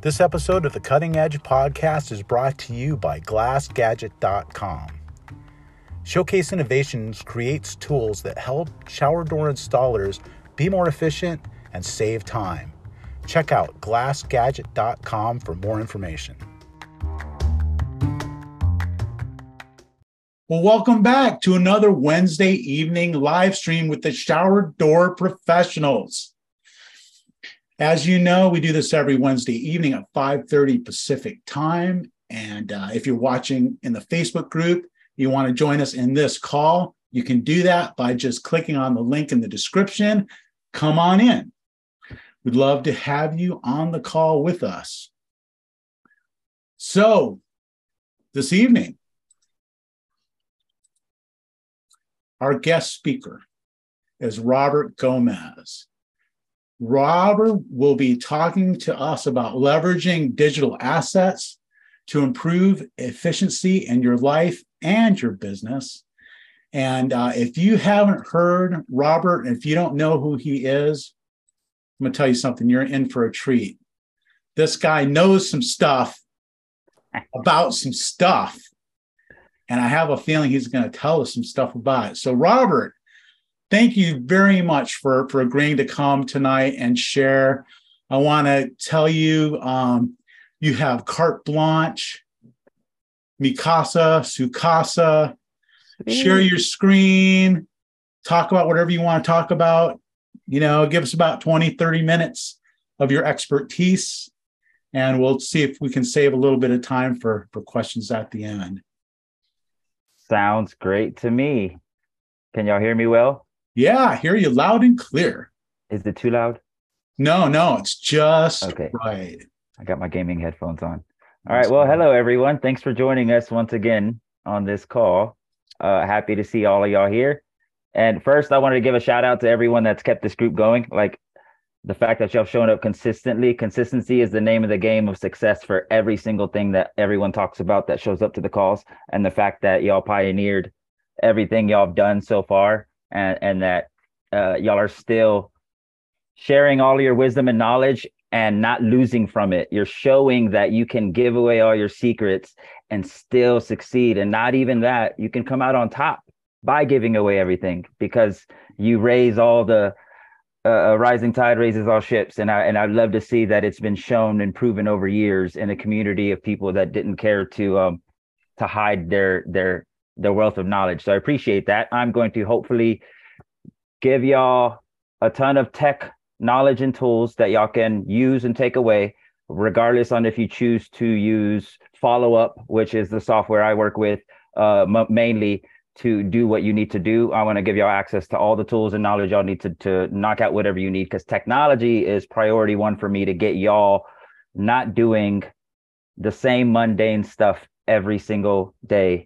This episode of the Cutting Edge Podcast is brought to you by GlassGadget.com. Showcase Innovations creates tools that help shower door installers be more efficient and save time. Check out GlassGadget.com for more information. Well, welcome back to another Wednesday evening live stream with the Shower Door Professionals. As you know, we do this every Wednesday evening at 5:30 Pacific time. And if you're watching in the Facebook group, you want to join us in this call, you can do that by just clicking on the link in the description. Come on in. We'd love to have you on the call with us. So, this evening, our guest speaker is Robert Gomez. Robert will be talking to us about leveraging digital assets to improve efficiency in your life and your business. And if you haven't heard Robert, if you don't know who he is, I'm going to tell you something, you're in for a treat. This guy knows some stuff about some stuff. And I have a feeling he's going to tell us some stuff about it. So Robert, thank you very much for agreeing to come tonight and share. I want to tell you, you have carte blanche, Mikasa, Sukasa. Share your screen, talk about whatever you want to talk about. You know, give us about 20, 30 minutes of your expertise, and we'll see if we can save a little bit of time for questions at the end. Sounds great to me. Can y'all hear me well? Yeah, I hear you loud and clear. Is it too loud? No, it's just okay. Right. I got my gaming headphones on. All right. Well, hello, everyone. Thanks for joining us once again on this call. Happy to see all of y'all here. And first, I wanted to give a shout out to everyone that's kept this group going. Like the fact that y'all showing up consistently. Consistency is the name of the game of success for every single thing that everyone talks about that shows up to the calls. And the fact that y'all pioneered everything y'all have done so far. And that y'all are still sharing all of your wisdom and knowledge and not losing from it. You're showing that you can give away all your secrets and still succeed. And not even that, you can come out on top by giving away everything because you raise all the rising tide raises all ships. And I'd love to see that it's been shown and proven over years in a community of people that didn't care to hide their wealth of knowledge. So I appreciate that. I'm going to hopefully give y'all a ton of tech knowledge and tools that y'all can use and take away, regardless on if you choose to use Follow Up, which is the software I work with mainly to do what you need to do. I want to give y'all access to all the tools and knowledge y'all need to knock out whatever you need, because technology is priority one for me to get y'all not doing the same mundane stuff every single day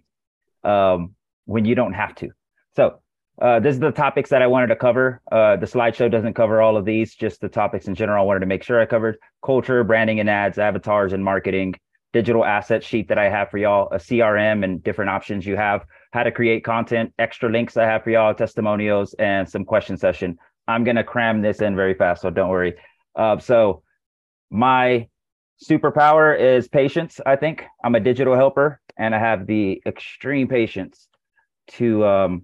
when you don't have to. So this is the topics that I wanted to cover. The slideshow doesn't cover all of these, just the topics in general. I wanted to make sure I covered culture, branding and ads, avatars and marketing, digital asset sheet that I have for y'all, a CRM and different options you have, how to create content, extra links I have for y'all, testimonials, and some question session. I'm going to cram this in very fast, so don't worry. So my superpower is patience, I think. I'm a digital helper, and I have the extreme patience to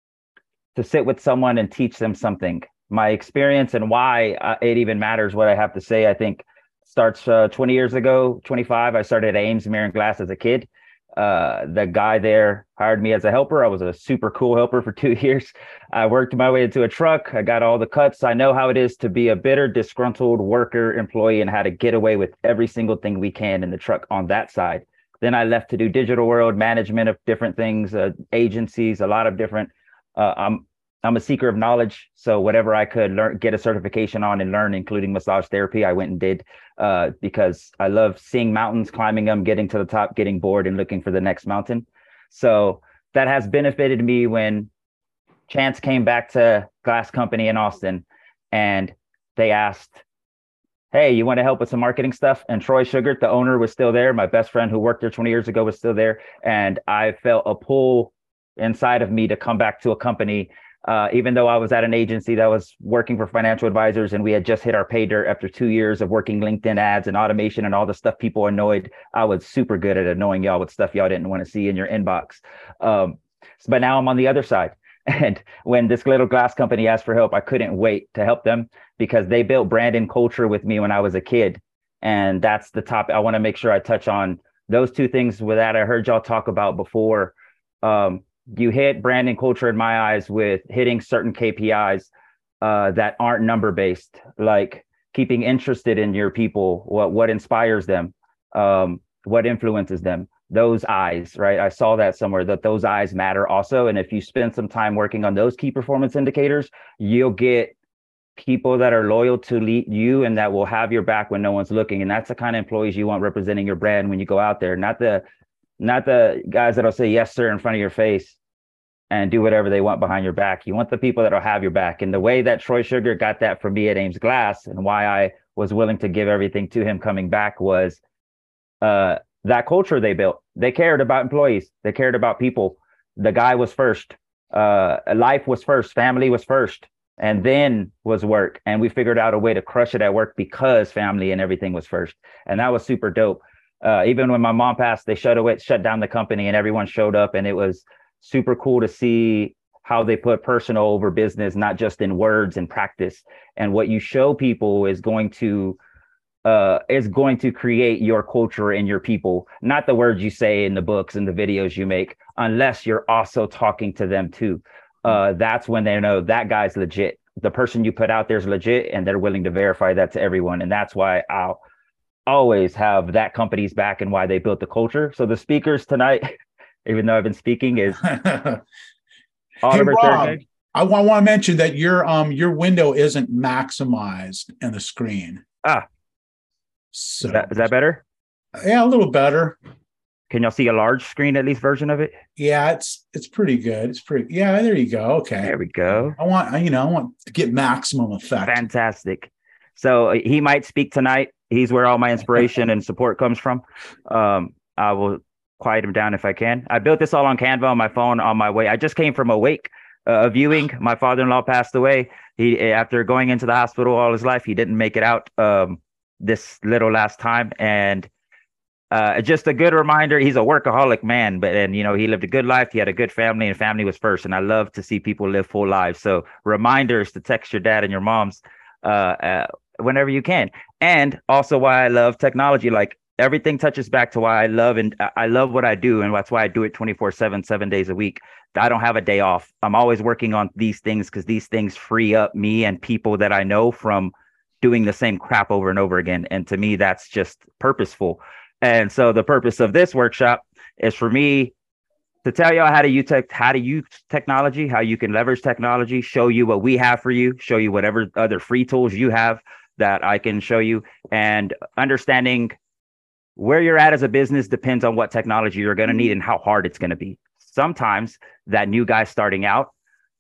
sit with someone and teach them something. My experience and why it even matters what I have to say, I think, starts 20 years ago, 25. I started at Ames Mirror and Glass as a kid. The guy there hired me as a helper. I was a super cool helper for 2 years. I worked my way into a truck. I got all the cuts. I know how it is to be a bitter, disgruntled worker employee and how to get away with every single thing we can in the truck on that side. Then I left to do digital world management of different things, agencies, a lot of different. I'm a seeker of knowledge. So whatever I could learn, get a certification on and learn, including massage therapy, I went and did because I love seeing mountains, climbing them, getting to the top, getting bored and looking for the next mountain. So that has benefited me when Chance came back to Glass Company in Austin and they asked, hey, you want to help with some marketing stuff? And Troy Sugart, the owner, was still there. My best friend who worked there 20 years ago was still there. And I felt a pull inside of me to come back to a company Even though I was at an agency that was working for financial advisors and we had just hit our pay dirt after 2 years of working LinkedIn ads and automation and all the stuff people annoyed, I was super good at annoying y'all with stuff y'all didn't want to see in your inbox. But now I'm on the other side. And when this little glass company asked for help, I couldn't wait to help them because they built brand and culture with me when I was a kid. And that's the topic I want to make sure I touch on. Those two things with that I heard y'all talk about before. You hit brand and culture in my eyes with hitting certain KPIs that aren't number based, like keeping interested in your people, what inspires them, what influences them. Those eyes, right? I saw that somewhere that those eyes matter also. And if you spend some time working on those key performance indicators, you'll get people that are loyal to you and that will have your back when no one's looking. And that's the kind of employees you want representing your brand when you go out there, not the guys that'll say yes sir in front of your face and do whatever they want behind your back. You want the people that'll have your back. And the way that Troy Sugar got that from me at Ames Glass and why I was willing to give everything to him coming back was that culture they built. They cared about employees. They cared about people. The guy was first. Life was first. Family was first. And then was work. And we figured out a way to crush it at work because family and everything was first. And that was super dope. Even when my mom passed, they shut down the company and everyone showed up. And it was super cool to see how they put personal over business, not just in words and practice. And what you show people is going to create your culture and your people, not the words you say in the books and the videos you make, unless you're also talking to them too. That's when they know that guy's legit. The person you put out there is legit and they're willing to verify that to everyone. And that's why I'll always have that company's back and why they built the culture. So the speakers tonight, even though I've been speaking, is Oliver Rob, I want to mention that your window isn't maximized in the screen. So is that better? Yeah, a little better. Can y'all see a large screen, at least version of it? Yeah, it's pretty good. It's pretty. Yeah, there you go. Okay, there we go. I want to get maximum effect. Fantastic. So he might speak tonight. He's where all my inspiration and support comes from. I will quiet him down if I can. I built this all on Canva on my phone on my way. I just came from a wake, a viewing. My father-in-law passed away. After going into the hospital all his life, he didn't make it out this little last time. And just a good reminder, he's a workaholic man, he lived a good life. He had a good family and family was first. And I love to see people live full lives. So reminders to text your dad and your moms whenever you can. And also why I love technology, like everything touches back to why I love what I do. And that's why I do it 24/7, 7 days a week. I don't have a day off. I'm always working on these things because these things free up me and people that I know from doing the same crap over and over again. And to me, that's just purposeful. And so the purpose of this workshop is for me to tell y'all how to use technology, how you can leverage technology, show you what we have for you, show you whatever other free tools you have that I can show you, and understanding where you're at as a business depends on what technology you're going to need and how hard it's going to be. Sometimes that new guy starting out,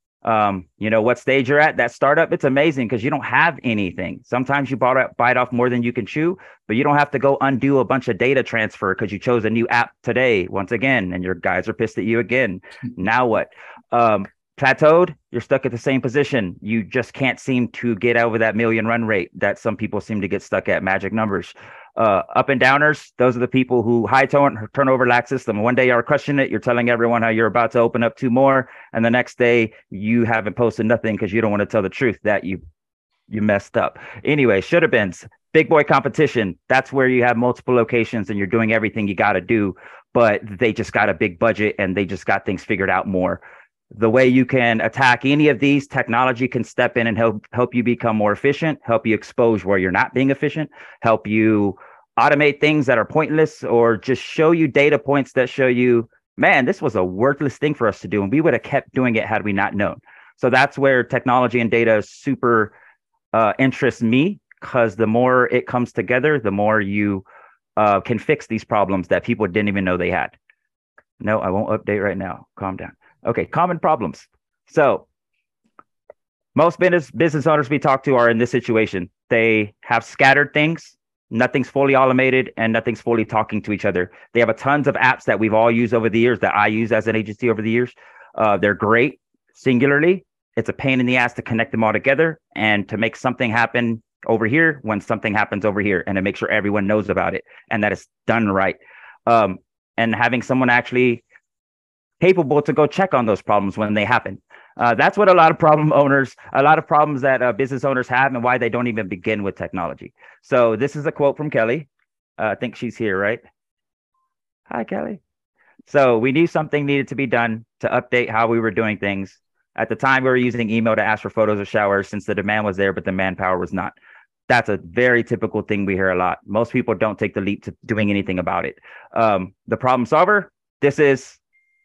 what stage you're at, that startup, it's amazing because you don't have anything. Sometimes you bite off more than you can chew, but you don't have to go undo a bunch of data transfer because you chose a new app today, once again, and your guys are pissed at you again. Now what? Plateaued, you're stuck at the same position. You just can't seem to get over that million run rate that some people seem to get stuck at, magic numbers. Up and downers, those are the people who high turnover lack system. One day you're crushing it, you're telling everyone how you're about to open up 2 more, and the next day you haven't posted nothing because you don't want to tell the truth that you messed up. Anyway, should have been big boy competition. That's where you have multiple locations and you're doing everything you got to do, but they just got a big budget and they just got things figured out more. The way you can attack any of these, technology can step in and help you become more efficient, help you expose where you're not being efficient, help you automate things that are pointless, or just show you data points that show you, man, this was a worthless thing for us to do, and we would have kept doing it had we not known. So that's where technology and data super interests me, because the more it comes together, the more you can fix these problems that people didn't even know they had. No, I won't update right now. Calm down. Okay, common problems. So most business owners we talk to are in this situation. They have scattered things. Nothing's fully automated and nothing's fully talking to each other. They have a tons of apps that we've all used over the years, that I use as an agency over the years. They're great singularly, it's a pain in the ass to connect them all together and to make something happen over here when something happens over here, and to make sure everyone knows about it and that it's done right. And having someone actually capable to go check on those problems when they happen. That's what a lot of problems that business owners have, and why they don't even begin with technology. So this is a quote from Kelly. I think she's here, right? Hi, Kelly. So we knew something needed to be done to update how we were doing things. At the time, we were using email to ask for photos of showers since the demand was there, but the manpower was not. That's a very typical thing we hear a lot. Most people don't take the leap to doing anything about it. The problem solver, this is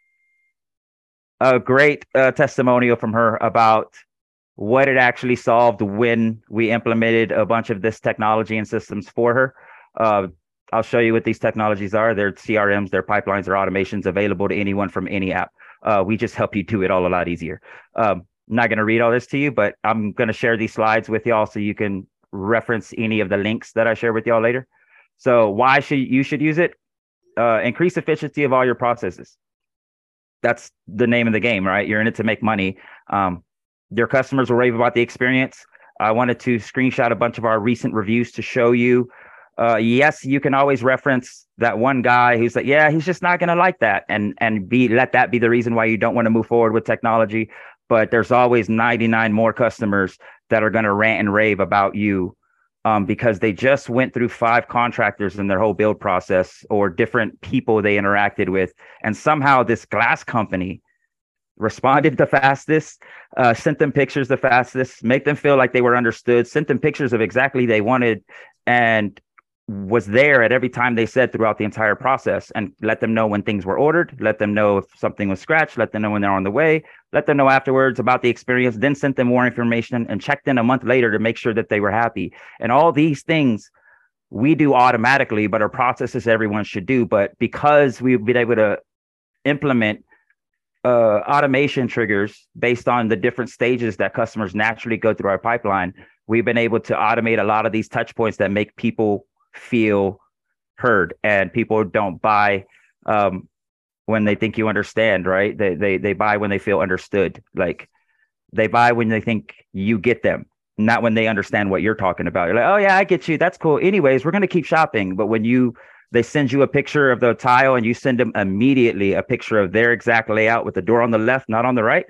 a great testimonial from her about what it actually solved when we implemented a bunch of this technology and systems for her. I'll show you what these technologies are. They're CRMs, they're pipelines, they're automations available to anyone from any app. We just help you do it all a lot easier. I'm not going to read all this to you, but I'm going to share these slides with y'all so you can reference any of the links that I share with y'all later. So why should you use it? Increase efficiency of all your processes. That's the name of the game, right? You're in it to make money. Your customers will rave about the experience. I wanted to screenshot a bunch of our recent reviews to show you. Yes, you can always reference that one guy who's like, yeah, he's just not going to like that, and let that be the reason why you don't want to move forward with technology. But there's always 99 more customers that are going to rant and rave about you because they just went through 5 contractors in their whole build process, or different people they interacted with, and somehow this glass company responded the fastest, sent them pictures the fastest, make them feel like they were understood, sent them pictures of exactly they wanted, and was there at every time they said throughout the entire process, and let them know when things were ordered, let them know if something was scratched, let them know when they're on the way, let them know afterwards about the experience, then sent them more information and checked in a month later to make sure that they were happy. And all these things we do automatically, but our processes everyone should do. But because we've been able to implement automation triggers based on the different stages that customers naturally go through our pipeline, we've been able to automate a lot of these touch points that make people feel heard. And people don't buy when they think you understand, right? They buy when they feel understood. Like, they buy when they think you get them, not when they understand what you're talking about. You're like, oh yeah, I get you, that's cool, anyways, we're going to keep shopping. But when they send you a picture of the tile and you send them immediately a picture of their exact layout with the door on the left, not on the right,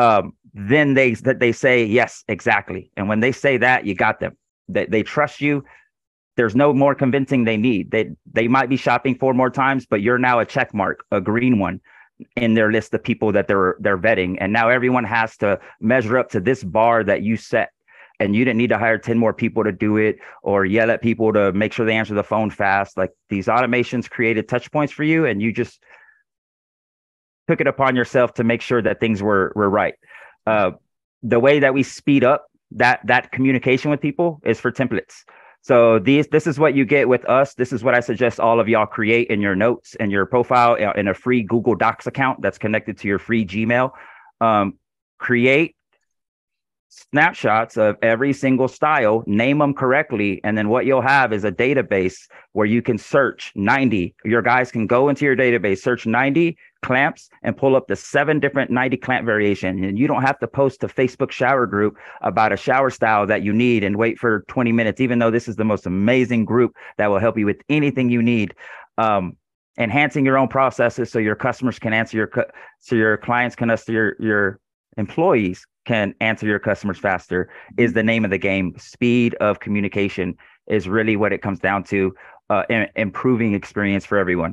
then they say, yes, exactly. And when they say that, you got them. They trust you. There's no more convincing they need. They might be shopping 4 more times, but you're now a check mark, a green one in their list of people that they're vetting. And now everyone has to measure up to this bar that you set. And you didn't need to hire 10 more people to do it, or yell at people to make sure they answer the phone fast. Like, these automations created touch points for you, and you just took it upon yourself to make sure that things were right. The way that we speed up that communication with people is for templates. So this is what you get with us. This is what I suggest all of y'all create in your notes and your profile in a free Google Docs account that's connected to your free Gmail. Create snapshots of every single style, name them correctly, and then what you'll have is a database where you can search 90. Your guys can go into your database, search 90 clamps, and pull up the 7 different 90 clamp variation. And you don't have to post to Facebook shower group about a shower style that you need and wait for 20 minutes, even though this is the most amazing group that will help you with anything you need. Enhancing your own processes so your customers can answer so your clients can answer your employees can answer your customers faster is the name of the game. Speed of communication is really what it comes down to, improving experience for everyone.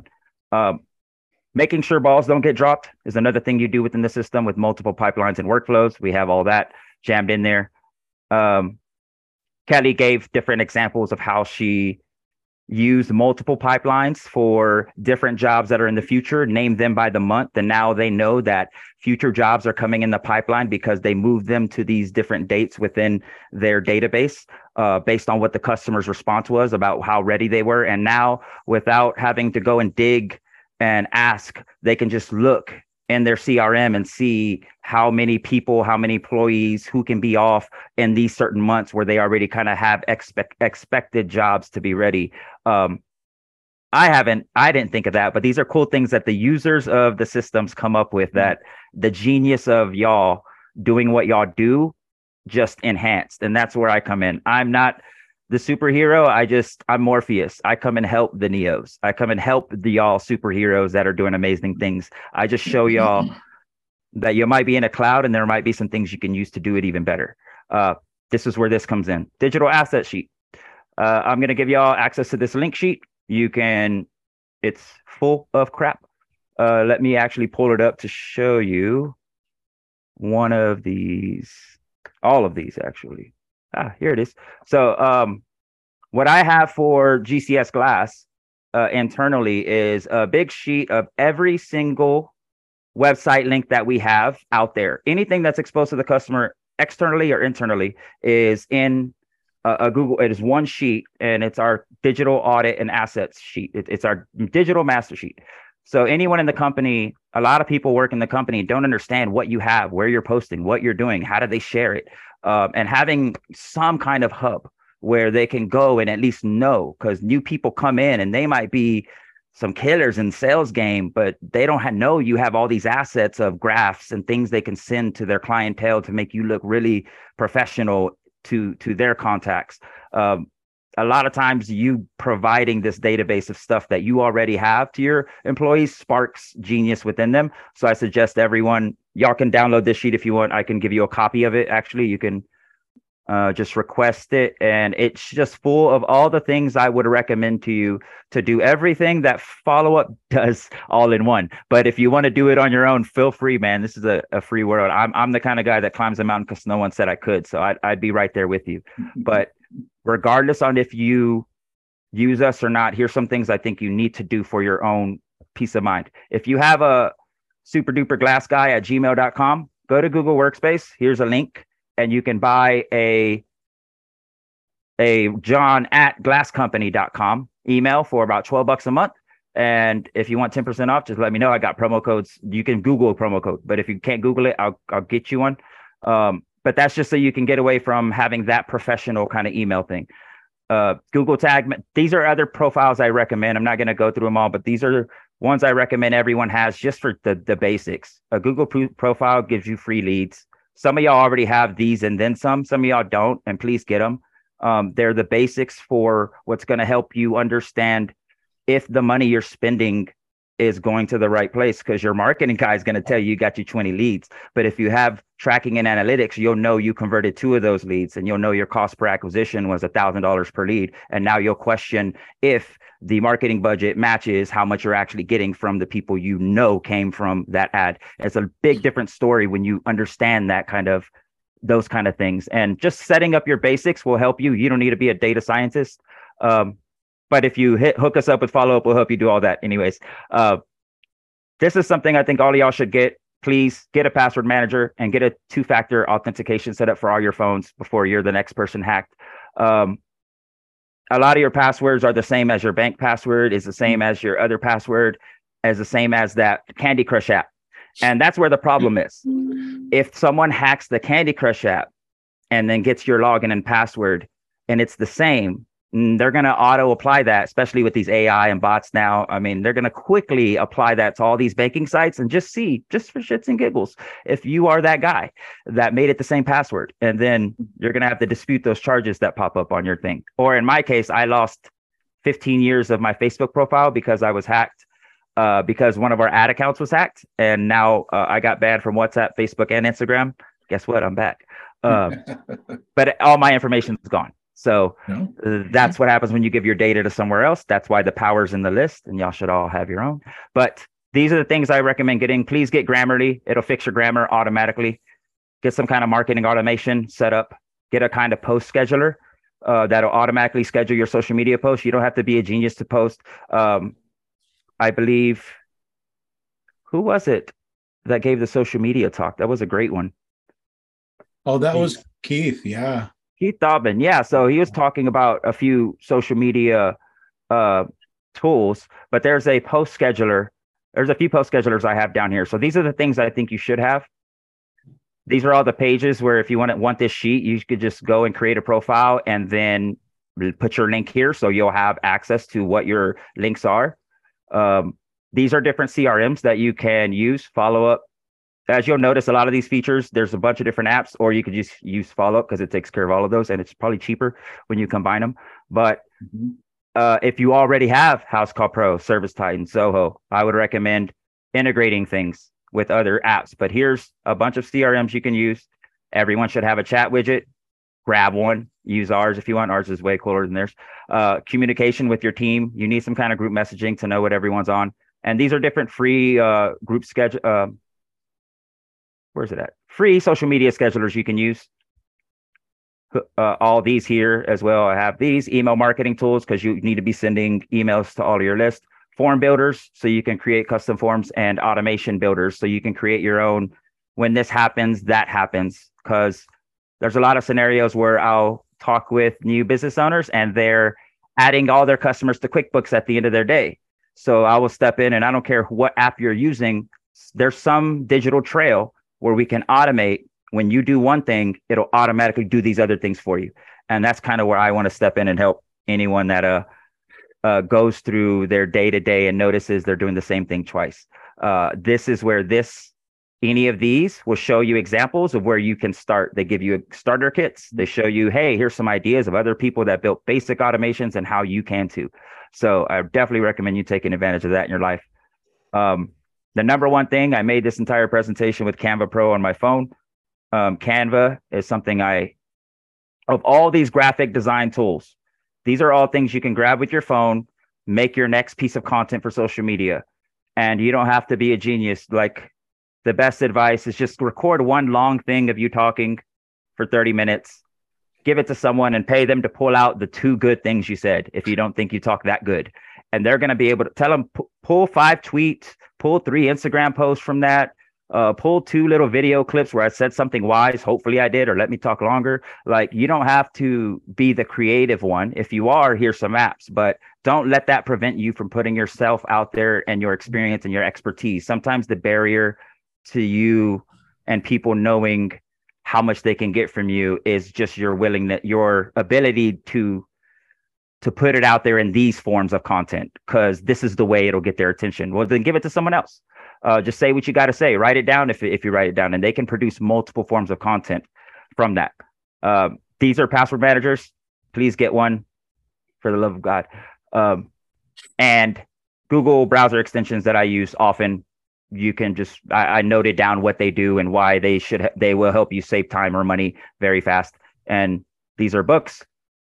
Making sure balls don't get dropped is another thing you do within the system with multiple pipelines and workflows. We have all that jammed in there. Kelly gave different examples of how she used multiple pipelines for different jobs that are in the future, named them by the month, and now they know that future jobs are coming in the pipeline because they moved them to these different dates within their database based on what the customer's response was about how ready they were. And now, without having to go and dig and ask, they can just look in their CRM and see how many people, how many employees, who can be off in these certain months where they already kind of have expected jobs to be ready. I didn't think of that, but these are cool things that the users of the systems come up with, that the genius of y'all doing what y'all do, just enhanced. And that's where I come in. I'm not the superhero. I'm Morpheus. I come and help the Neos. I come and help the y'all superheroes that are doing amazing things. I just show y'all that you might be in a cloud and there might be some things you can use to do it even better. This is where this comes in. Digital asset sheet. I'm going to give y'all access to this link sheet. It's full of crap. Let me actually pull it up to show you one of these, all of these actually. Here it is. So what I have for GCS Glass internally is a big sheet of every single website link that we have out there. Anything that's exposed to the customer externally or internally is in a Google. It is one sheet, and it's our digital audit and assets sheet. It's our digital master sheet. So anyone in the company, a lot of people work in the company don't understand what you have, where you're posting, what you're doing, how do they share it, and having some kind of hub where they can go and at least know, because new people come in and they might be some killers in sales game, but they don't know you have all these assets of graphs and things they can send to their clientele to make you look really professional to their contacts. A lot of times you providing this database of stuff that you already have to your employees sparks genius within them. So I suggest everyone, y'all can download this sheet if you want. I can give you a copy of it. Actually, you can just request it, and it's just full of all the things I would recommend to you to do everything that follow-up does all in one. But if you want to do it on your own, feel free, man. This is a free world. I'm the kind of guy that climbs a mountain because no one said I could, so I'd be right there with you. But regardless on if you use us or not, here's some things I think you need to do for your own peace of mind. If you have a super duper glass guy at gmail.com, go to Google Workspace. Here's a link. And you can buy a John at glasscompany.com email for about $12 a month. And if you want 10% off, just let me know. I got promo codes. You can Google a promo code, but if you can't Google it, I'll get you one. But that's just so you can get away from having that professional kind of email thing. Google tag. These are other profiles I recommend. I'm not going to go through them all, but these are ones I recommend everyone has just for the basics. A Google profile gives you free leads. Some of y'all already have these and then some. Some of y'all don't, and please get them. They're the basics for what's going to help you understand if the money you're spending is going to the right place, because your marketing guy is going to tell you got you 20 leads. But if you have tracking and analytics, you'll know you converted 2 of those leads, and you'll know your cost per acquisition was $1,000 per lead. And now you'll question if the marketing budget matches how much you're actually getting from the people you know came from that ad. It's a big different story when you understand those kind of things. And just setting up your basics will help you. You don't need to be a data scientist. But if you hook us up with follow-up, we'll help you do all that anyways. This is something I think all of y'all should get. Please get a password manager and get a 2-factor authentication set up for all your phones before you're the next person hacked. A lot of your passwords are the same as your bank password, is the same as your other password, as the same as that Candy Crush app. And that's where the problem is. If someone hacks the Candy Crush app and then gets your login and password and it's the same, they're going to auto apply that, especially with these AI and bots now. I mean, they're going to quickly apply that to all these banking sites and just see, just for shits and giggles, if you are that guy that made it the same password. And then you're going to have to dispute those charges that pop up on your thing. Or in my case, I lost 15 years of my Facebook profile because I was hacked, because one of our ad accounts was hacked. And now I got banned from WhatsApp, Facebook, and Instagram. Guess what? I'm back. But all my information is gone. So that's what happens when you give your data to somewhere else. That's why the power's in the list, and y'all should all have your own. But these are the things I recommend getting. Please get Grammarly. It'll fix your grammar automatically. Get some kind of marketing automation set up. Get a kind of post scheduler that'll automatically schedule your social media posts. You don't have to be a genius to post. I believe, who was it that gave the social media talk? That was a great one. Oh, that was Keith. Yeah. Keith Dobbin. Yeah. So he was talking about a few social media tools, but there's a post scheduler. There's a few post schedulers I have down here. So these are the things I think you should have. These are all the pages where if you want this sheet, you could just go and create a profile and then put your link here. So you'll have access to what your links are. These are different CRMs that you can use. Follow up, as you'll notice, a lot of these features, there's a bunch of different apps, or you could just use Follow Up because it takes care of all of those, and it's probably cheaper when you combine them. But if you already have House Call Pro, Service Titan, Zoho, I would recommend integrating things with other apps. But here's a bunch of CRMs you can use. Everyone should have a chat widget. Grab one, use ours if you want. Ours is way cooler than theirs. Communication with your team. You need some kind of group messaging to know what everyone's on. And these are different free group schedule. Where's it at? Free social media schedulers you can use. All these here as well. I have these email marketing tools because you need to be sending emails to all of your list. Form builders, so you can create custom forms, and automation builders, so you can create your own. When this happens, that happens, because there's a lot of scenarios where I'll talk with new business owners and they're adding all their customers to QuickBooks at the end of their day. So I will step in, and I don't care what app you're using. There's some digital trail where we can automate. When you do one thing, it'll automatically do these other things for you. And that's kind of where I want to step in and help anyone that goes through their day-to-day and notices they're doing the same thing twice. This is where any of these will show you examples of where you can start. They give you starter kits. They show you, hey, here's some ideas of other people that built basic automations and how you can too. So I definitely recommend you taking advantage of that in your life. The number one thing, I made this entire presentation with Canva Pro on my phone. Canva is something of all these graphic design tools, these are all things you can grab with your phone, make your next piece of content for social media. And you don't have to be a genius. Like, the best advice is just record one long thing of you talking for 30 minutes, give it to someone and pay them to pull out the 2 good things you said if you don't think you talk that good. And they're going to be able to tell them, pull 5 tweets, pull 3 Instagram posts from that, pull 2 little video clips where I said something wise. Hopefully I did, or let me talk longer. Like, you don't have to be the creative one. If you are, here's some apps, but don't let that prevent you from putting yourself out there and your experience and your expertise. Sometimes the barrier to you and people knowing how much they can get from you is just your willingness, your ability to put it out there in these forms of content, because this is the way it'll get their attention. Well, then give it to someone else. Just say what you got to say. Write it down if you write it down, and they can produce multiple forms of content from that. These are password managers. Please get one for the love of God. And Google browser extensions that I use often. You can just, I noted down what they do and why they will help you save time or money very fast. And these are books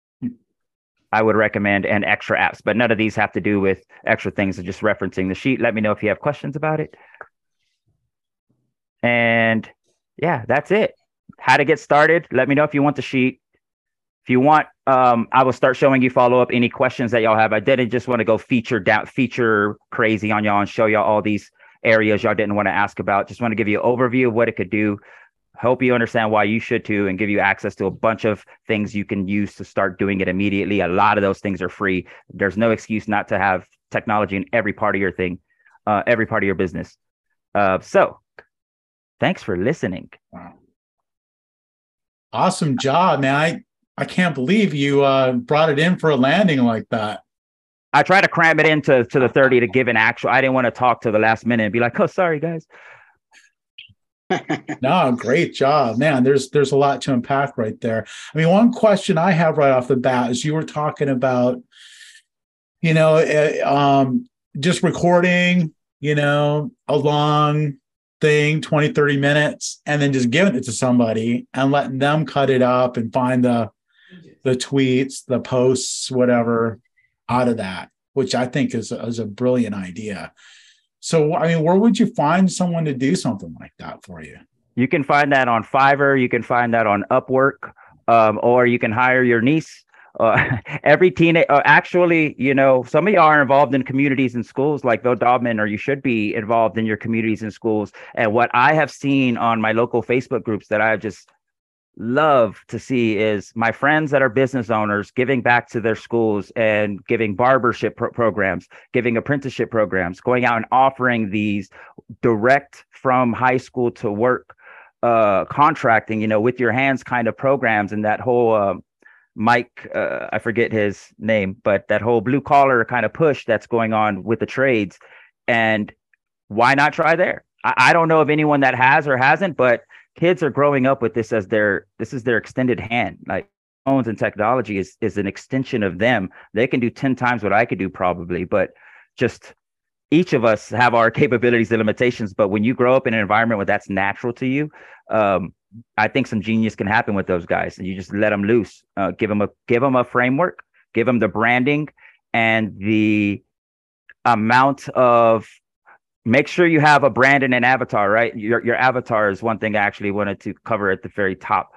I would recommend, and extra apps, but none of these have to do with extra things. Of just referencing the sheet. Let me know if you have questions about it. And yeah, that's it. How to get started. Let me know if you want the sheet. If you want, I will start showing you follow up any questions that y'all have. I didn't just want to go feature crazy on y'all and show y'all all these areas y'all didn't want to ask about. Just want to give you an overview of what it could do, help you understand why you should too, and give you access to a bunch of things you can use to start doing it immediately. A lot of those things are free. There's no excuse not to have technology in every part of your thing, every part of your business. So thanks for listening. Wow. Awesome job, man. I can't believe you brought it in for a landing like that. I try to cram it into the 30 to give an actual. I didn't want to talk to the last minute and be like, oh, sorry, guys. No, great job, man. There's a lot to unpack right there. I mean, one question I have right off the bat is, you were talking about, just recording, a long thing, 20, 30 minutes, and then just giving it to somebody and letting them cut it up and find the tweets, the posts, whatever out of that, which I think is a brilliant idea. So, I mean, where would you find someone to do something like that for you? You can find that on Fiverr. You can find that on Upwork, or you can hire your niece. Every teenage, actually, some of y'all are involved in communities and schools like Bill Dobman, or you should be involved in your communities and schools. And what I have seen on my local Facebook groups that I just love to see is my friends that are business owners giving back to their schools and giving barbership programs, giving apprenticeship programs, going out and offering these direct from high school to work contracting, with your hands kind of programs. And that whole Mike, I forget his name, but that whole blue collar kind of push that's going on with the trades. And why not try there? I don't know of anyone that has or hasn't, but kids are growing up with this as this is their extended hand. Like phones and technology is an extension of them. They can do 10 times what I could do probably, but just each of us have our capabilities and limitations. But when you grow up in an environment where that's natural to you, I think some genius can happen with those guys, and you just let them loose. Give them a framework, give them the branding and the amount of. Make sure you have a brand and an avatar, right? Your avatar is one thing I actually wanted to cover at the very top.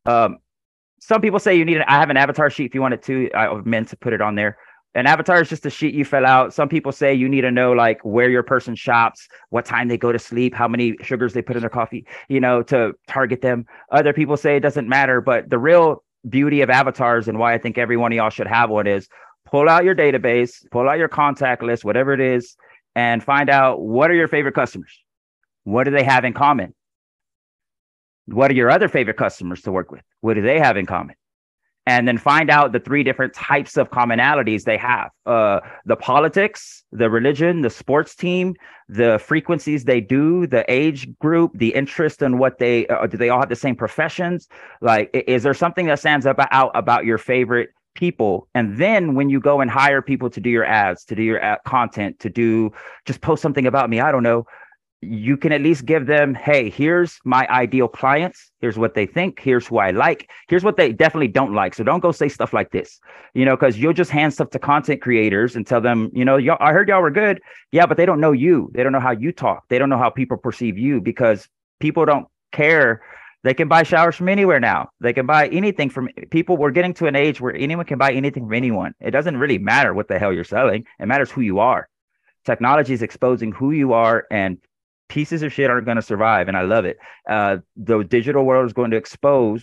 Some people say you need I have an avatar sheet if you wanted to. I meant to put it on there. An avatar is just a sheet you fill out. Some people say you need to know like where your person shops, what time they go to sleep, how many sugars they put in their coffee, to target them. Other people say it doesn't matter, but the real beauty of avatars and why I think every one of y'all should have one is pull out your database, pull out your contact list, whatever it is, and find out what are your favorite customers? What do they have in common? What are your other favorite customers to work with? What do they have in common? And then find out the 3 different types of commonalities they have. The politics, the religion, the sports team, the frequencies they do, the age group, the interest in what do they all have the same professions? Like, is there something that stands out about your favorite people? And then when you go and hire people to do your ads, to do your content, just post something about me, I don't know, you can at least give them, hey, here's my ideal clients. Here's what they think. Here's who I like. Here's what they definitely don't like. So don't go say stuff like this, because you'll just hand stuff to content creators and tell them, y'all, I heard y'all were good. Yeah, but they don't know you. They don't know how you talk. They don't know how people perceive you, because people don't care. They can buy showers from anywhere now. They can buy anything from people. We're getting to an age where anyone can buy anything from anyone. It doesn't really matter what the hell you're selling. It matters who you are. Technology is exposing who you are, and pieces of shit aren't going to survive. And I love it. The digital world is going to expose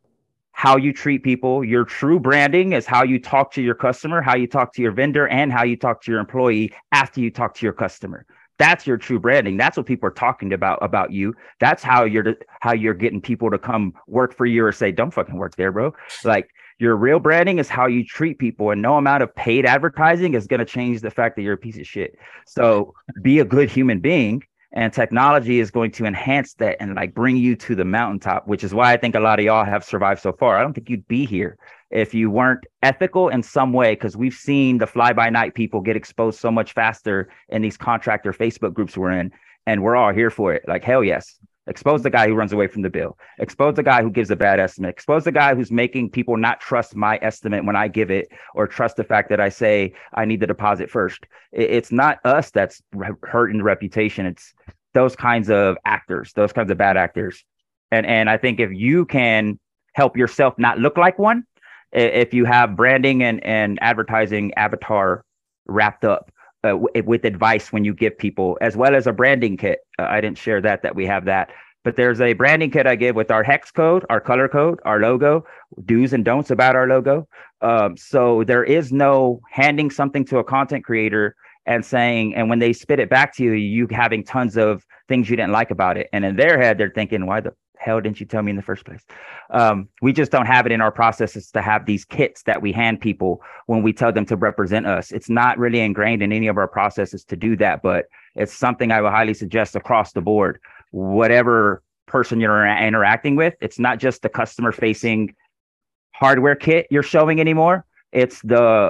how you treat people. Your true branding is how you talk to your customer, how you talk to your vendor, and how you talk to your employee after you talk to your customer. That's your true branding. That's what people are talking about you. That's how you're getting people to come work for you or say, don't fucking work there, bro. Like, your real branding is how you treat people, and no amount of paid advertising is going to change the fact that you're a piece of shit. So be a good human being, and technology is going to enhance that and like bring you to the mountaintop, which is why I think a lot of y'all have survived so far. I don't think you'd be here if you weren't ethical in some way, because we've seen the fly-by-night people get exposed so much faster in these contractor Facebook groups we're in, and we're all here for it. Like, hell yes. Expose the guy who runs away from the bill. Expose the guy who gives a bad estimate. Expose the guy who's making people not trust my estimate when I give it, or trust the fact that I say I need the deposit first. It's not us that's hurting the reputation. It's those kinds of actors, those kinds of bad actors. And I think if you can help yourself not look like one, if you have branding and advertising avatar wrapped up with advice when you give people, as well as a branding kit. I didn't share that we have that, but there's a branding kit I give with our hex code, our color code, our logo, do's and don'ts about our logo. So there is no handing something to a content creator and saying, and when they spit it back to you, you having tons of things you didn't like about it. And in their head, they're thinking, why the hell didn't you tell me in the first place? We just don't have it in our processes to have these kits that we hand people when we tell them to represent us. It's not really ingrained in any of our processes to do that, but it's something I would highly suggest across the board. Whatever person you're interacting with, it's not just the customer facing hardware kit you're showing anymore. It's the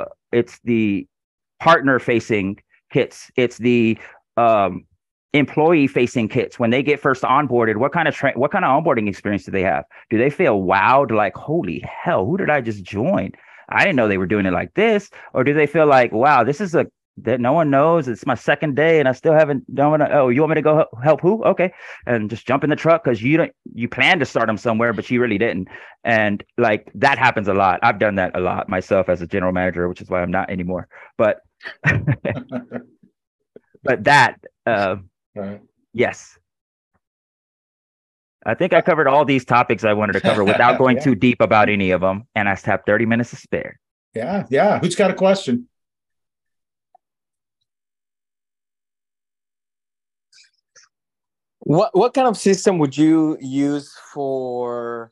partner facing kits. It's the employee facing kits. When they get first onboarded, what kind of onboarding experience do they have? Do they feel wowed, like, holy hell, who did I just join? I didn't know they were doing it like this. Or do they feel like, wow, this is that no one knows, it's my second day and I still haven't done it. Oh, you want me to go help who? Okay. And just jump in the truck because you plan to start them somewhere, but you really didn't. And like, that happens a lot. I've done that a lot myself as a general manager, which is why I'm not anymore. But but that right. Yes. I think I covered all these topics I wanted to cover without going too deep about any of them. And I still have 30 minutes to spare. Yeah. Who's got a question? What kind of system would you use for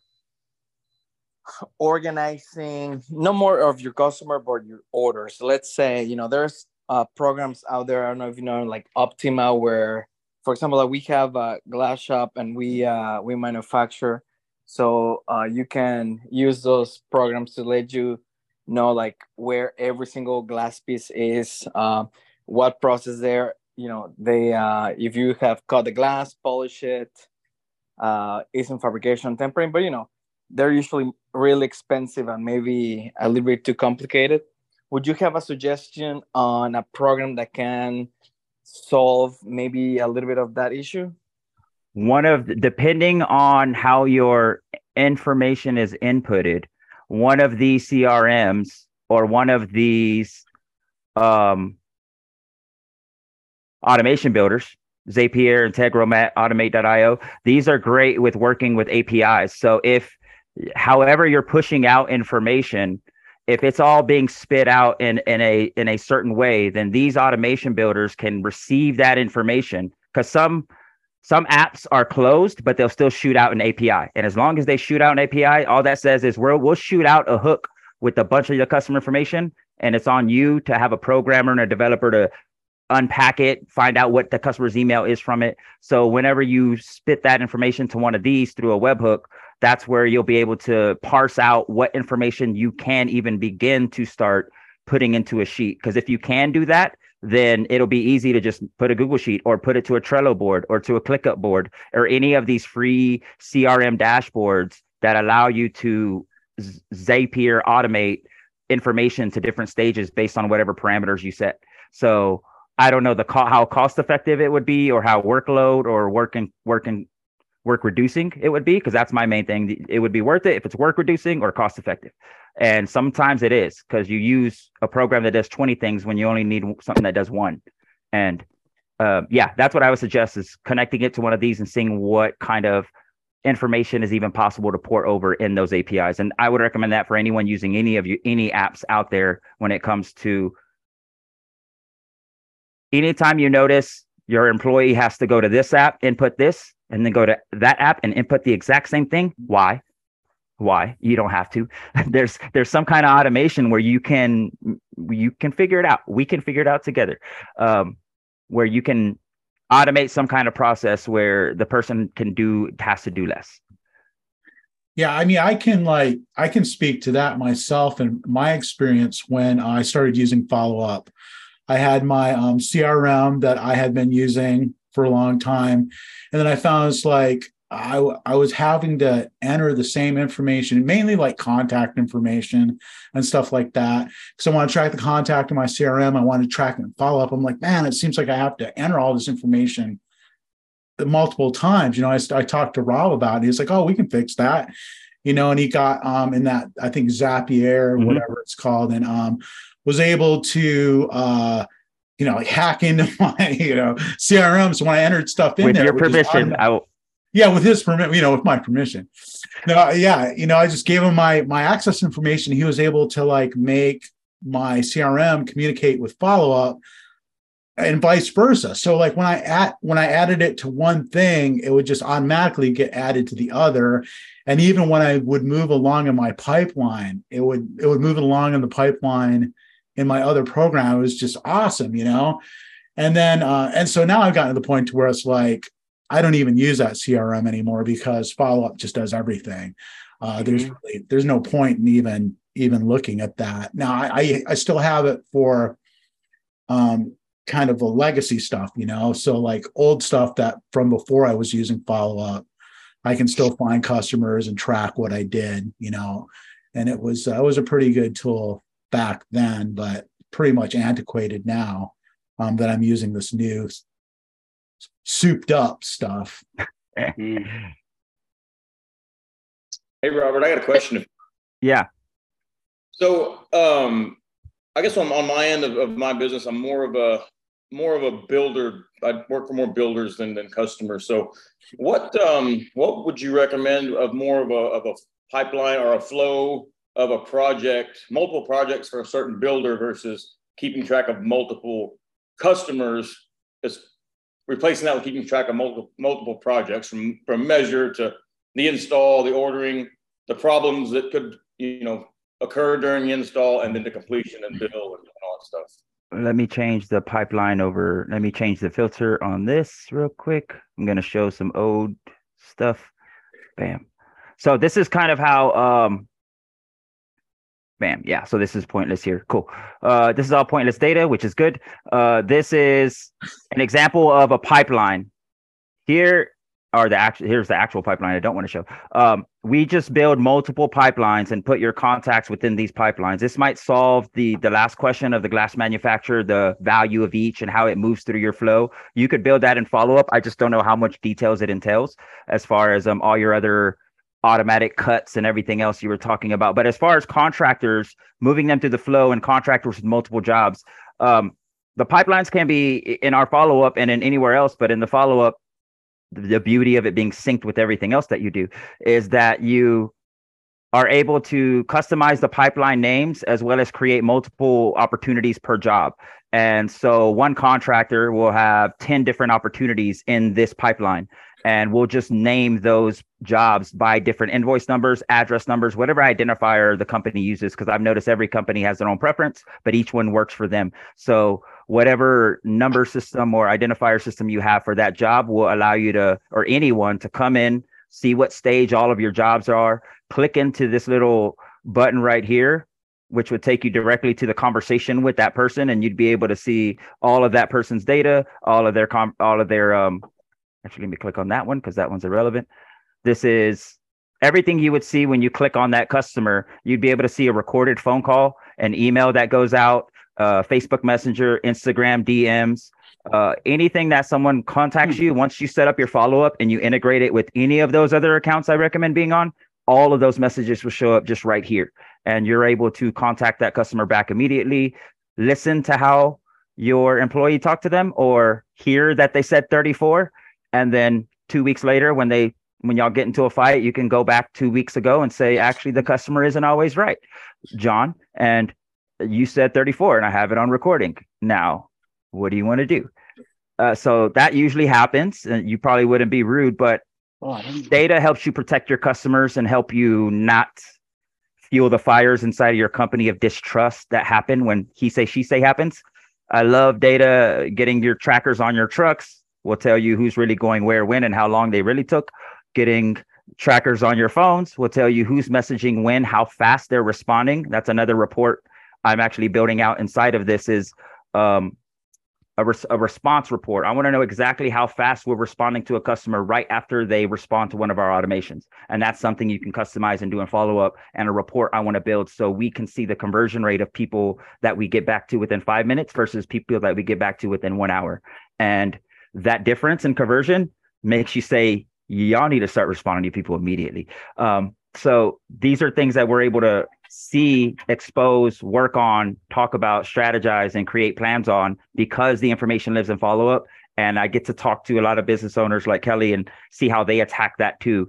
organizing no more of your customer, but your orders? Let's say, there's programs out there, I don't know if you know, like Optima, where for example, like we have a glass shop and we manufacture. So you can use those programs to let you know like where every single glass piece is, what process there. You know, they if you have cut the glass, polish it, is in fabrication, tempering, but you know, they're usually really expensive and maybe a little bit too complicated. Would you have a suggestion on a program that can solve maybe a little bit of that issue? Depending on how your information is inputted, one of these CRMs or one of these automation builders, Zapier, Integromat, Automate.io, these are great with working with APIs. So if, however you're pushing out information, if it's all being spit out in a certain way, then these automation builders can receive that information, because some apps are closed, but they'll still shoot out an API. And as long as they shoot out an API, all that says is we'll shoot out a hook with a bunch of your customer information, and it's on you to have a programmer and a developer to unpack it, find out what the customer's email is from it. So whenever you spit that information to one of these through a webhook, that's where you'll be able to parse out what information you can even begin to start putting into a sheet. Because if you can do that, then it'll be easy to just put a Google Sheet or put it to a Trello board or to a ClickUp board or any of these free CRM dashboards that allow you to Zapier automate information to different stages based on whatever parameters you set. So I don't know how cost effective it would be, or how workload or work reducing it would be, because that's my main thing. It would be worth it if it's work reducing or cost effective. And sometimes it is, because you use a program that does 20 things when you only need something that does one. And yeah, that's what I would suggest, is connecting it to one of these and seeing what kind of information is even possible to port over in those APIs. And I would recommend that for anyone using any apps out there. When it comes to, anytime you notice your employee has to go to this app, input this, and then go to that app and input the exact same thing, why? You don't have to. There's some kind of automation where you can figure it out. We can figure it out together, where you can automate some kind of process where the person has to do less. Yeah, I mean, I can speak to that myself and my experience when I started using Follow Up. I had my CRM that I had been using for a long time, and then I found it's like I was having to enter the same information, mainly like contact information and stuff like that. So I want to track the contact in my CRM. I want to track and follow up. I'm like, man, it seems like I have to enter all this information multiple times. You know, I talked to Rob about it. He's like, oh, we can fix that. You know, and he got in that, I think Zapier, whatever it's called, and was able to like hack into my CRM. So when I entered stuff in with there, your permission, yeah, with his permission, with my permission. No, yeah, I just gave him my access information. He was able to like make my CRM communicate with Follow Up, and vice versa. So like when I added it to one thing, it would just automatically get added to the other. And even when I would move along in my pipeline, it would move along in the pipeline in my other program. It was just awesome, And then and so now I've gotten to the point to where it's like I don't even use that CRM anymore, because Follow Up just does everything. There's no point in even looking at that. Now I still have it for kind of a legacy stuff, so like old stuff that from before I was using Follow Up, I can still find customers and track what I did, and it was a pretty good tool back then, but pretty much antiquated now that I'm using this new souped up stuff. Hey, Robert, I got a question. Yeah. So I guess on my end of my business, I'm more of a builder. I work for more builders than customers. So what would you recommend of more of a pipeline or a flow of a project, multiple projects for a certain builder versus keeping track of multiple customers, just replacing that with keeping track of multiple projects from measure to the install, the ordering, the problems that could, occur during the install, and then the completion and bill and all that stuff? let me change the pipeline over. Let me change the filter on this real quick. I'm going to show some old stuff. Bam. So this is kind of how, bam. Yeah. So this is pointless here. Cool. This is all pointless data, which is good. This is an example of a pipeline. Here's the actual pipeline I don't want to show. We just build multiple pipelines and put your contacts within these pipelines. This might solve the last question of the glass manufacturer, the value of each and how it moves through your flow. You could build that in follow-up. I just don't know how much details it entails as far as all your other automatic cuts and everything else you were talking about. But as far as contractors, moving them through the flow and contractors with multiple jobs, the pipelines can be in our follow-up and in anywhere else, but in the follow-up, the beauty of it being synced with everything else that you do is that you are able to customize the pipeline names as well as create multiple opportunities per job. And so one contractor will have 10 different opportunities in this pipeline, and we'll just name those jobs by different invoice numbers, address numbers, whatever identifier the company uses, because I've noticed every company has their own preference, but each one works for them. So whatever number system or identifier system you have for that job will allow you to, or anyone to come in, see what stage all of your jobs are, click into this little button right here, which would take you directly to the conversation with that person, and you'd be able to see all of that person's data, all of their actually, let me click on that one because that one's irrelevant. This is everything you would see when you click on that customer. You'd be able to see a recorded phone call, an email that goes out, Facebook Messenger, Instagram DMs, anything that someone contacts you. Once you set up your follow-up and you integrate it with any of those other accounts I recommend being on, all of those messages will show up just right here. And you're able to contact that customer back immediately, listen to how your employee talked to them, or hear that they said 34. And then 2 weeks later, when y'all get into a fight, you can go back 2 weeks ago and say, actually, the customer isn't always right, John. And you said 34 and I have it on recording. Now, what do you want to do? So that usually happens, and you probably wouldn't be rude, but data helps you protect your customers and help you not fuel the fires inside of your company of distrust that happen when he say, she say happens. I love data. Getting your trackers on your trucks will tell you who's really going where, when, and how long they really took. Getting trackers on your phones will tell you who's messaging when, how fast they're responding. That's another report I'm actually building out inside of this is a response report. I want to know exactly how fast we're responding to a customer right after they respond to one of our automations. And that's something you can customize and do in follow-up, and a report I want to build so we can see the conversion rate of people that we get back to within 5 minutes versus people that we get back to within 1 hour. And that difference in conversion makes you say, y'all need to start responding to people immediately. So these are things that we're able to see, expose, work on, talk about, strategize, and create plans on because the information lives in follow-up. And I get to talk to a lot of business owners like Kelly and see how they attack that too.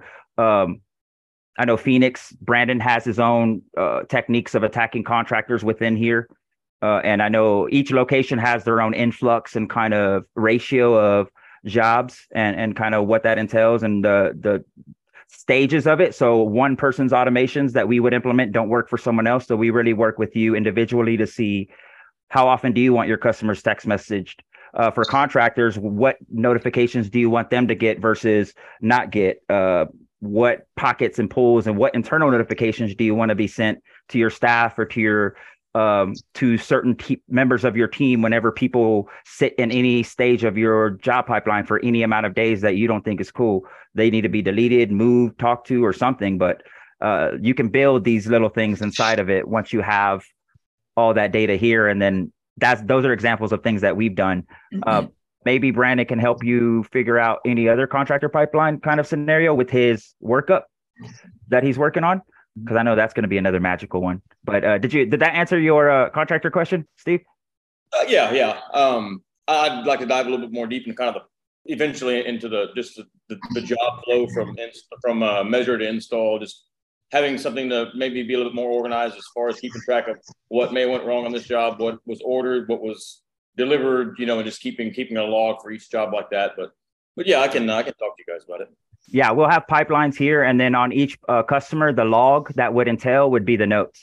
I know Phoenix, Brandon has his own techniques of attacking contractors within here. And I know each location has their own influx and kind of ratio of jobs and kind of what that entails and the stages of it. So one person's automations that we would implement don't work for someone else. So we really work with you individually to see how often do you want your customers text messaged. For contractors, what notifications do you want them to get versus not get? What pockets and pulls and what internal notifications do you want to be sent to your staff or to your to certain members of your team whenever people sit in any stage of your job pipeline for any amount of days that you don't think is cool? They need to be deleted, moved, talked to, or something. But you can build these little things inside of it once you have all that data here. And then those are examples of things that we've done. Maybe Brandon can help you figure out any other contractor pipeline kind of scenario with his workup that he's working on, because I know that's going to be another magical one. But did that answer your contractor question, Steve? Yeah. I'd like to dive a little bit more deep into kind of eventually into the job flow from measure to install, just having something to maybe be a little bit more organized as far as keeping track of what may went wrong on this job, what was ordered, what was delivered, and just keeping a log for each job like that. But yeah, I can talk to you guys about it. Yeah, we'll have pipelines here, and then on each customer, the log that would entail would be the notes.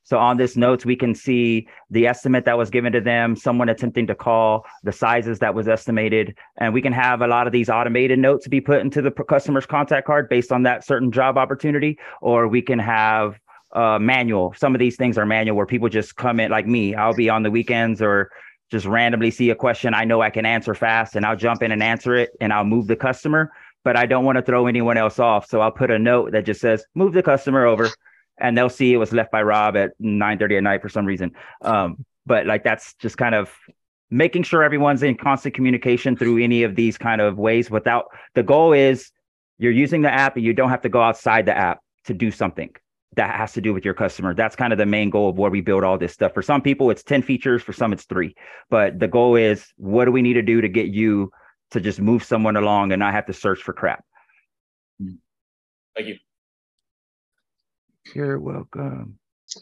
So on this notes, we can see the estimate that was given to them, someone attempting to call, the sizes that was estimated, and we can have a lot of these automated notes be put into the customer's contact card based on that certain job opportunity, or we can have manual. Some of these things are manual where people just come in, like me. I'll be on the weekends or just randomly see a question I know I can answer fast, and I'll jump in and answer it, and I'll move the customer, but I don't want to throw anyone else off. So I'll put a note that just says, move the customer over, and they'll see it was left by Rob at 9:30 at night for some reason. But like, that's just kind of making sure everyone's in constant communication through any of these kind of ways. Without, the goal is you're using the app and you don't have to go outside the app to do something that has to do with your customer. That's kind of the main goal of where we build all this stuff. For some people, it's 10 features. For some, it's 3. But the goal is, what do we need to do to get you to just move someone along and not have to search for crap? Thank you. You're welcome.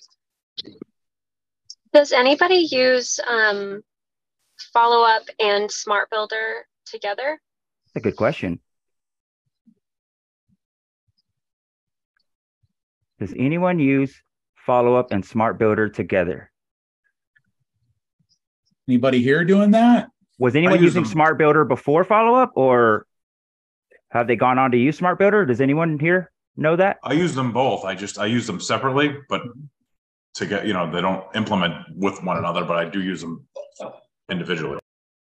Does anybody use Follow Up and Smart Builder together? That's a good question. Does anyone use Follow Up and Smart Builder together? Anybody here doing that? Was anyone using Smart Builder before Follow Up, or have they gone on to use Smart Builder? Does anyone here know that? I use them both. I use them separately, but to get, they don't implement with one another, but I do use them individually.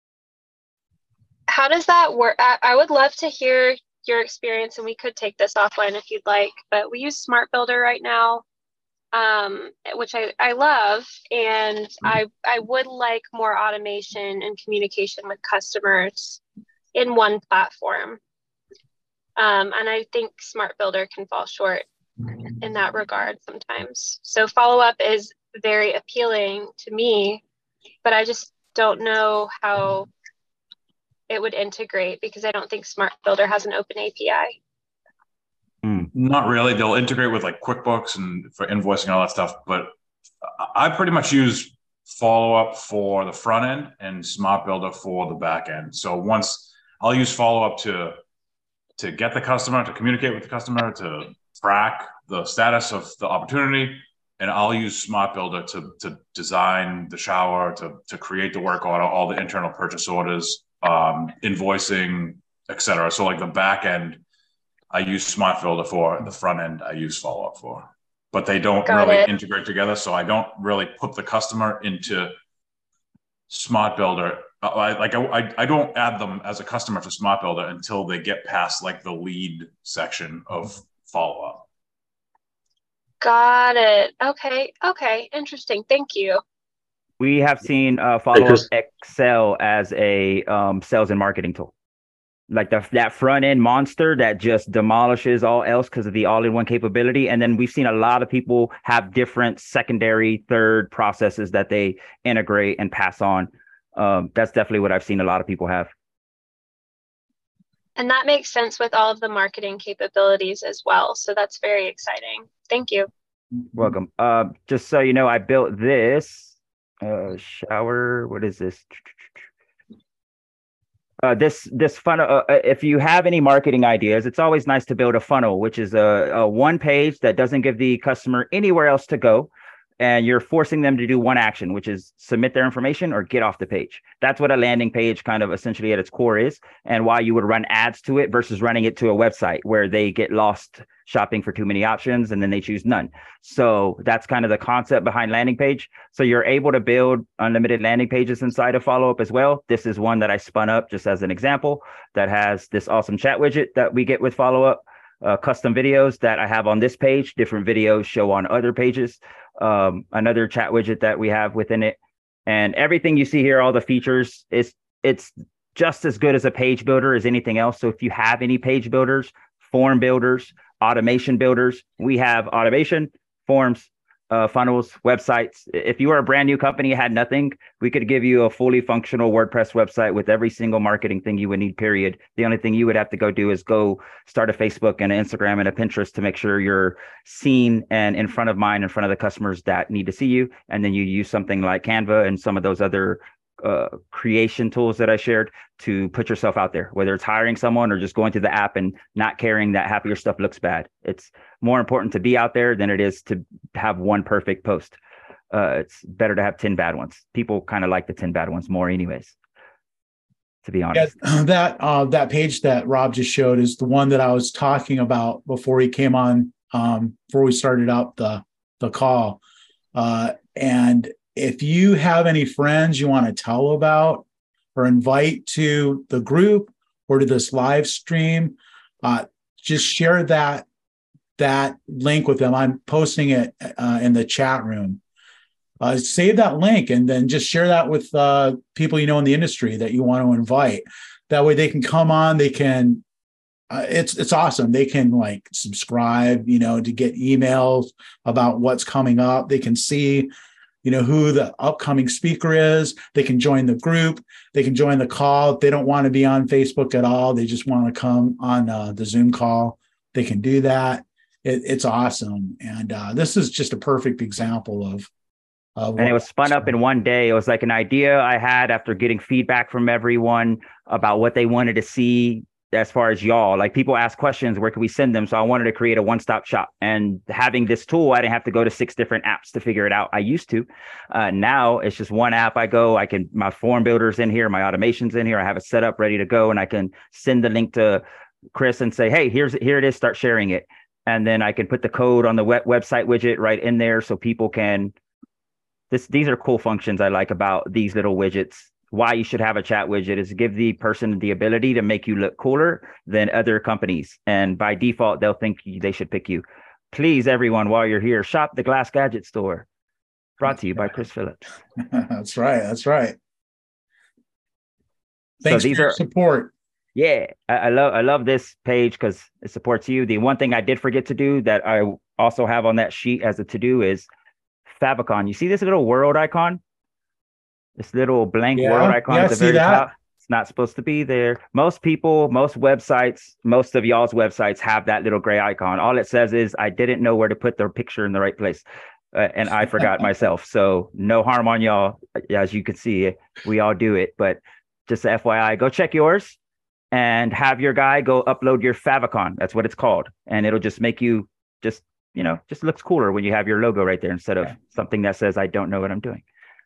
How does that work? I would love to hear your experience, and we could take this offline if you'd like, but we use Smart Builder right now, which I love, and I would like more automation and communication with customers in one platform. And I think Smart Builder can fall short in that regard sometimes. So Follow Up is very appealing to me, but I just don't know how it would integrate, because I don't think Smart Builder has an open API. Not really. They'll integrate with like QuickBooks and for invoicing and all that stuff. But I pretty much use Follow Up for the front end and Smart Builder for the back end. So once I'll use Follow Up to get the customer, to communicate with the customer, to track the status of the opportunity. And I'll use Smart Builder to design the shower, to create the work order, all the internal purchase orders, invoicing, etc. So like the back end, I use Smart Builder for. The front end, I use Follow Up for. But they don't really integrate together. So I don't really put the customer into Smart Builder. I don't add them as a customer to Smart Builder until they get past like the lead section of Follow Up. Got it. Okay. Interesting. Thank you. We have seen Follow Up excel as a sales and marketing tool. Like that front end monster that just demolishes all else because of the all-in-one capability. And then we've seen a lot of people have different secondary, third processes that they integrate and pass on. That's definitely what I've seen a lot of people have. And that makes sense with all of the marketing capabilities as well. So that's very exciting. Thank you. Welcome. Just so you know, I built this shower. What is this? This funnel. If you have any marketing ideas, it's always nice to build a funnel, which is a one page that doesn't give the customer anywhere else to go. And you're forcing them to do one action, which is submit their information or get off the page. That's what a landing page kind of essentially at its core is, and why you would run ads to it versus running it to a website where they get lost shopping for too many options and then they choose none. So that's kind of the concept behind landing page. So you're able to build unlimited landing pages inside of Follow Up as well. This is one that I spun up just as an example that has this awesome chat widget that we get with Follow Up. Custom videos that I have on this page, different videos show on other pages, another chat widget that we have within it. And everything you see here, all the features, it's just as good as a page builder as anything else. So if you have any page builders, form builders, automation builders, we have automation, forms, funnels, websites. If you were a brand new company, had nothing, we could give you a fully functional WordPress website with every single marketing thing you would need, period. The only thing you would have to go do is go start a Facebook and an Instagram and a Pinterest to make sure you're seen and in front of the customers that need to see you. And then you use something like Canva and some of those other creation tools that I shared to put yourself out there, whether it's hiring someone or just going to the app and not caring that half of your stuff looks bad. It's more important to be out there than it is to have one perfect post. it's better to have 10 bad ones. People kind of like the 10 bad ones more anyways, to be honest. Yeah, that page that Rob just showed is the one that I was talking about before he came on, before we started up the call. And if you have any friends you want to tell about or invite to the group or to this live stream, just share that link with them. I'm posting it in the chat room. Save that link and then just share that with people you know in the industry that you want to invite. That way they can come on. They can. It's awesome. They can like subscribe, to get emails about what's coming up. They can see, who the upcoming speaker is. They can join the group. They can join the call. If they don't want to be on Facebook at all, they just want to come on the Zoom call, they can do that. It's awesome. And this is just a perfect example of and it was spun up in one day. It was like an idea I had after getting feedback from everyone about what they wanted to see as far as y'all. Like people ask questions, where can we send them? So I wanted to create a one-stop shop. And having this tool, I didn't have to go to 6 different apps to figure it out. I used to. Now it's just one app. My form builder's in here, my automation's in here. I have it set up, ready to go. And I can send the link to Chris and say, hey, here it is, start sharing it. And then I can put the code on the website widget right in there so people can. These are cool functions I like about these little widgets. Why you should have a chat widget is give the person the ability to make you look cooler than other companies. And by default, they'll think they should pick you. Please, everyone, while you're here, shop the Glass Gadget Store. Brought to you by Chris Phillips. That's right. Thanks for your support. Yeah, I love this page because it supports you. The one thing I did forget to do that I also have on that sheet as a to-do is favicon. You see this little world icon? This little blank world icon at the very top? It's not supposed to be there. Most websites, most of y'all's websites have that little gray icon. All it says is, I didn't know where to put their picture in the right place. And I forgot myself. So no harm on y'all. As you can see, we all do it. But just FYI, go check yours and have your guy go upload your favicon. That's what it's called. And it'll just make you just looks cooler when you have your logo right there instead of something that says, I don't know what I'm doing.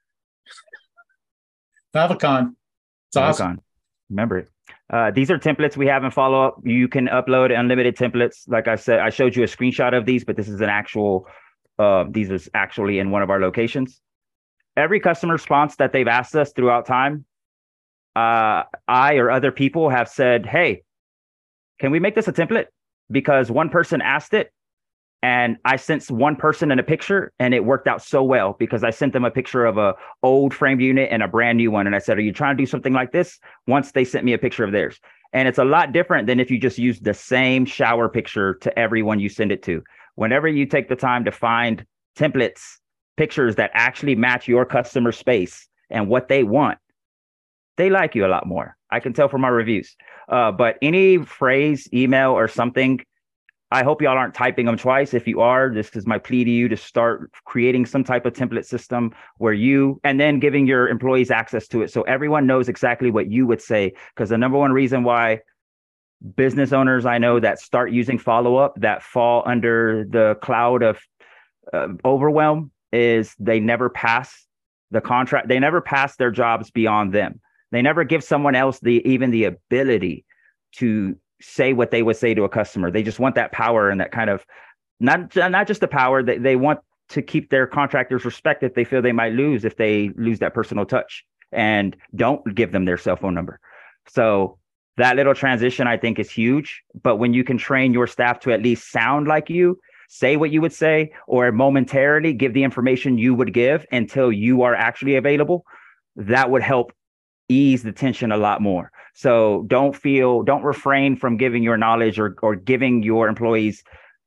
Favicon. It's awesome. Remember it. These are templates we have in follow-up. You can upload unlimited templates. Like I said, I showed you a screenshot of these, but this is an actual, these is actually in one of our locations. Every customer response that they've asked us throughout time, I or other people have said, hey, can we make this a template? Because one person asked it, and I sent one person in a picture, and it worked out so well because I sent them a picture of a old framed unit and a brand new one. And I said, are you trying to do something like this? Once they sent me a picture of theirs. And it's a lot different than if you just use the same shower picture to everyone you send it to. Whenever you take the time to find templates, pictures that actually match your customer space and what they want, they like you a lot more. I can tell from our reviews. But any phrase, email, or something, I hope y'all aren't typing them twice. If you are, this is my plea to you to start creating some type of template system where and then giving your employees access to it so everyone knows exactly what you would say. Because the number one reason why business owners I know that start using follow-up that fall under the cloud of overwhelm is they never pass the contract. They never pass their jobs beyond them. They never give someone else even the ability to say what they would say to a customer. They just want that power and that kind of not just the power that they want to keep their contractors respect if they feel they might lose if they lose that personal touch, and don't give them their cell phone number. So that little transition I think is huge. But when you can train your staff to at least sound like you, say what you would say, or momentarily give the information you would give until you are actually available, that would help ease the tension a lot more. So don't refrain from giving your knowledge or giving your employees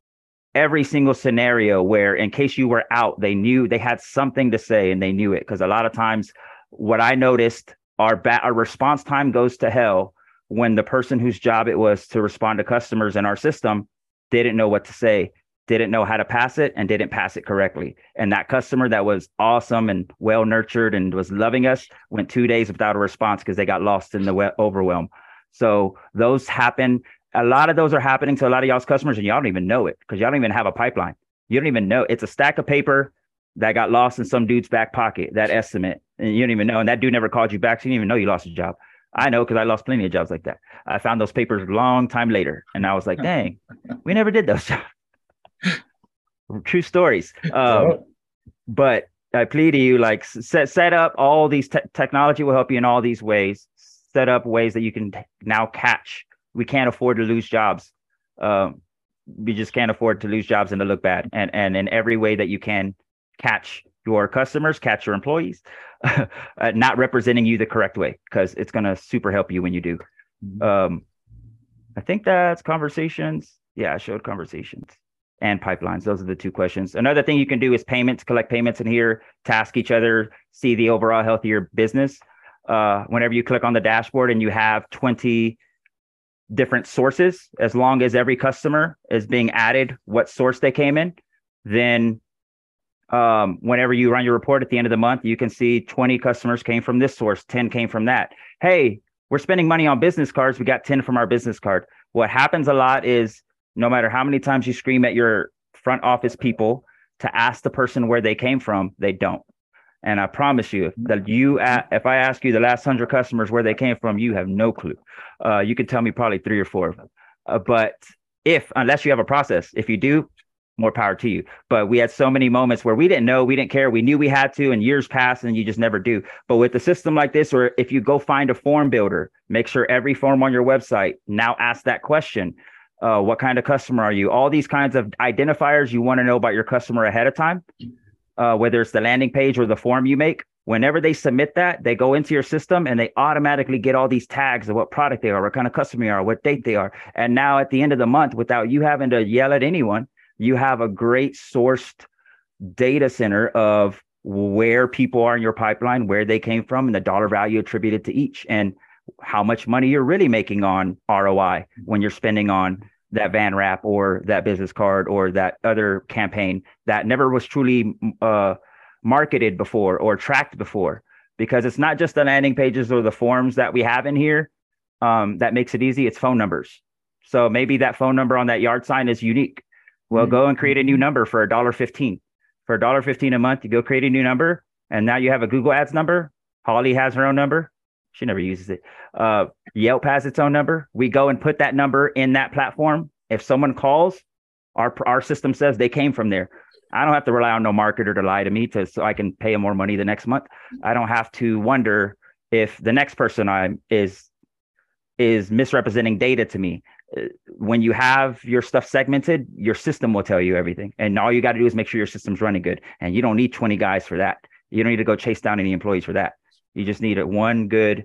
every single scenario where in case you were out, they had something to say and they knew it. Because a lot of times what I noticed, our response time goes to hell when the person whose job it was to respond to customers in our system didn't know what to say, didn't know how to pass it, and didn't pass it correctly. And that customer that was awesome and well nurtured and was loving us went 2 days without a response because they got lost in the overwhelm. So those happen. A lot of those are happening to a lot of y'all's customers, and y'all don't even know it because y'all don't even have a pipeline. You don't even know. It's a stack of paper that got lost in some dude's back pocket, that estimate, and you don't even know. And that dude never called you back. So you didn't even know you lost your job. I know, because I lost plenty of jobs like that. I found those papers a long time later, and I was like, dang, we never did those jobs. True stories. But I plead to you, like, set up all these technology will help you in all these ways. Set up ways that you can now catch. We can't afford to lose jobs. We just can't afford to lose jobs and to look bad. And in every way that you can, catch your customers, catch your employees, not representing you the correct way, because it's going to super help you when you do. I think that's conversations. Yeah, I showed conversations and pipelines. Those are the two questions. Another thing you can do is payments, collect payments in here, task each other, see the overall health of your business. Whenever you click on the dashboard and you have 20 different sources, as long as every customer is being added what source they came in, then whenever you run your report at the end of the month, you can see 20 customers came from this source, 10 came from that. Hey, we're spending money on business cards. We got 10 from our business card. What happens a lot is, no matter how many times you scream at your front office people to ask the person where they came from, they don't. And I promise you that if I ask you the last 100 customers where they came from, you have no clue. You can tell me probably 3 or 4 of them. But unless you have a process, if you do, more power to you. But we had so many moments where we didn't know, we didn't care. We knew we had to, and years passed and you just never do. But with a system like this, or if you go find a form builder, make sure every form on your website now ask that question. What kind of customer are you? All these kinds of identifiers you want to know about your customer ahead of time, whether it's the landing page or the form you make. Whenever they submit that, they go into your system and they automatically get all these tags of what product they are, what kind of customer they are, what date they are. And now at the end of the month, without you having to yell at anyone, you have a great sourced data center of where people are in your pipeline, where they came from, and the dollar value attributed to each, and how much money you're really making on ROI when you're spending on that van wrap or that business card or that other campaign that never was truly marketed before or tracked before. Because it's not just the landing pages or the forms that we have in here that makes it easy. It's phone numbers. So maybe that phone number on that yard sign is unique. Well, go and create a new number for $1.15. For $1.15 a month, you go create a new number, and now you have a Google Ads number. Holly has her own number. She never uses it. Yelp has its own number. We go and put that number in that platform. If someone calls, our system says they came from there. I don't have to rely on no marketer to lie to me so I can pay them more money the next month. I don't have to wonder if the next person is misrepresenting data to me. When you have your stuff segmented, your system will tell you everything. And all you got to do is make sure your system's running good. And you don't need 20 guys for that. You don't need to go chase down any employees for that. You just need one good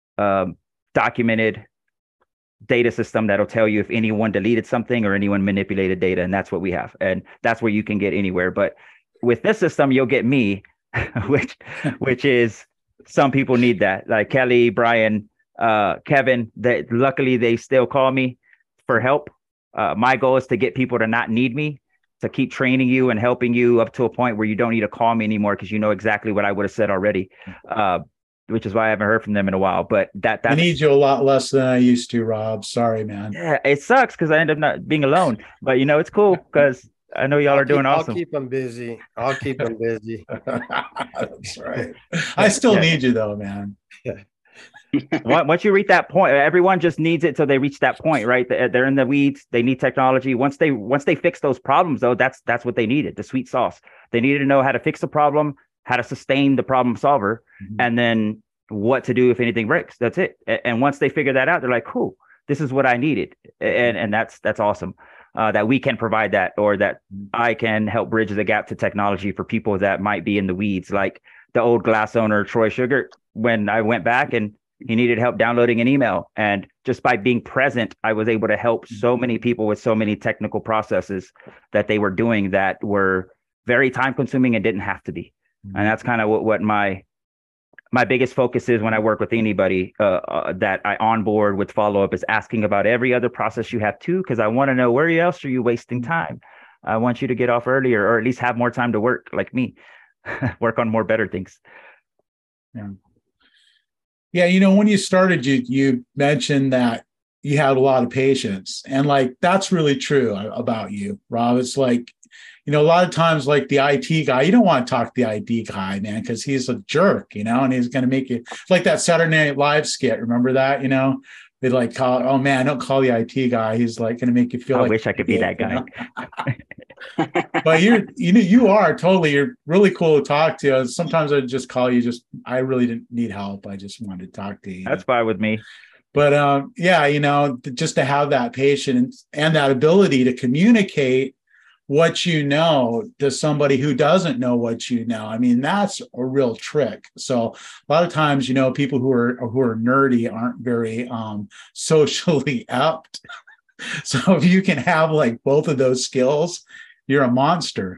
documented data system that'll tell you if anyone deleted something or anyone manipulated data. And that's what we have. And that's where you can get anywhere. But with this system, you'll get me, which is, some people need that. Like Kelly, Brian, Kevin, luckily they still call me for help. My goal is to get people to not need me, to keep training you and helping you up to a point where you don't need to call me anymore, because you know exactly what I would have said already, which is why I haven't heard from them in a while. But I need you a lot less than I used to, Rob. Sorry, man. Yeah, it sucks because I end up not being alone. But it's cool because I know y'all are doing awesome. I'll keep them busy. That's right. I still need you though, man. Once you reach that point, everyone just needs it till they reach that point, right? They're in the weeds. They need technology. Once they fix those problems, though, that's what they needed, the sweet sauce. They needed to know how to fix the problem, how to sustain the problem solver, and then what to do if anything breaks. That's it. And once they figure that out, they're like, cool, this is what I needed. And that's awesome. That we can provide that, or that I can help bridge the gap to technology for people that might be in the weeds, like the old Glass owner, Troy Sugar, when I went back and he needed help downloading an email. And just by being present, I was able to help so many people with so many technical processes that they were doing that were very time consuming and didn't have to be. And that's kind of what my biggest focus is when I work with anybody that I onboard with follow-up, is asking about every other process you have too, because I want to know, where else are you wasting time? I want you to get off earlier, or at least have more time to work like me, work on more better things. Yeah, when you started, you mentioned that you had a lot of patience, and like that's really true about you, Rob. It's like a lot of times, like the IT guy, you don't want to talk to the IT guy, man, because he's a jerk, and he's going to make you like that Saturday Night Live skit. Remember that? They like call, oh man, don't call the IT guy. He's like going to make you feel I like wish I could be that guy. But you are totally, you're really cool to talk to. Sometimes I just call you, I really didn't need help. I just wanted to talk to you. That's fine with me. But yeah, just to have that patience and that ability to communicate what you know to somebody who doesn't know what you know. I mean, that's a real trick. So a lot of times, people who are nerdy aren't very socially apt. So if you can have like both of those skills, you're a monster,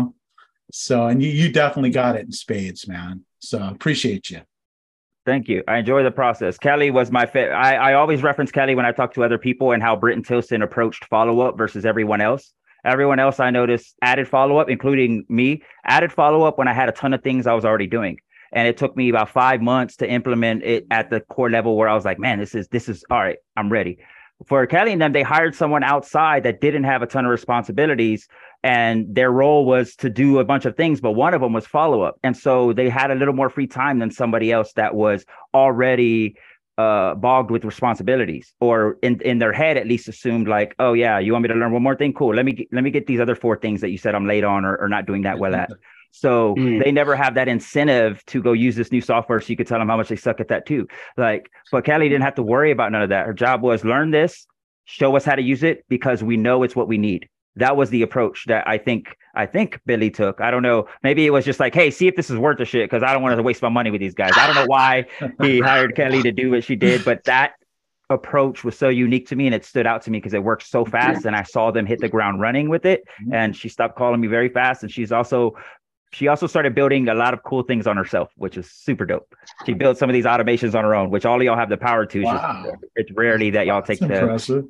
So, and you definitely got it in spades, man. So appreciate you. Thank you. I enjoy the process. Kelly was my fit. I always reference Kelly when I talk to other people and how Britton Tilson approached follow-up versus everyone else. Everyone else I noticed added follow-up, including me, added follow-up when I had a ton of things I was already doing. And it took me about 5 months to implement it at the core level where I was like, man, this is all right. I'm ready. For Kelly and them, they hired someone outside that didn't have a ton of responsibilities, and their role was to do a bunch of things, but one of them was follow-up. And so they had a little more free time than somebody else that was already bogged with responsibilities, or in their head at least assumed like, oh yeah, you want me to learn one more thing? Cool. Let me get these other 4 things that you said I'm late on or not doing that well at. So they never have that incentive to go use this new software, so you could tell them how much they suck at that too. But Kelly didn't have to worry about none of that. Her job was learn this, show us how to use it, because we know it's what we need. That was the approach that I think Billy took. I don't know. Maybe it was just like, hey, see if this is worth the shit, because I don't want to waste my money with these guys. I don't know why he hired Kelly to do what she did, but that approach was so unique to me, and it stood out to me because it worked so fast, and I saw them hit the ground running with it. And she stopped calling me very fast, and she also started building a lot of cool things on herself, which is super dope. She built some of these automations on her own, which all of y'all have the power to. Wow. It's rarely that y'all take the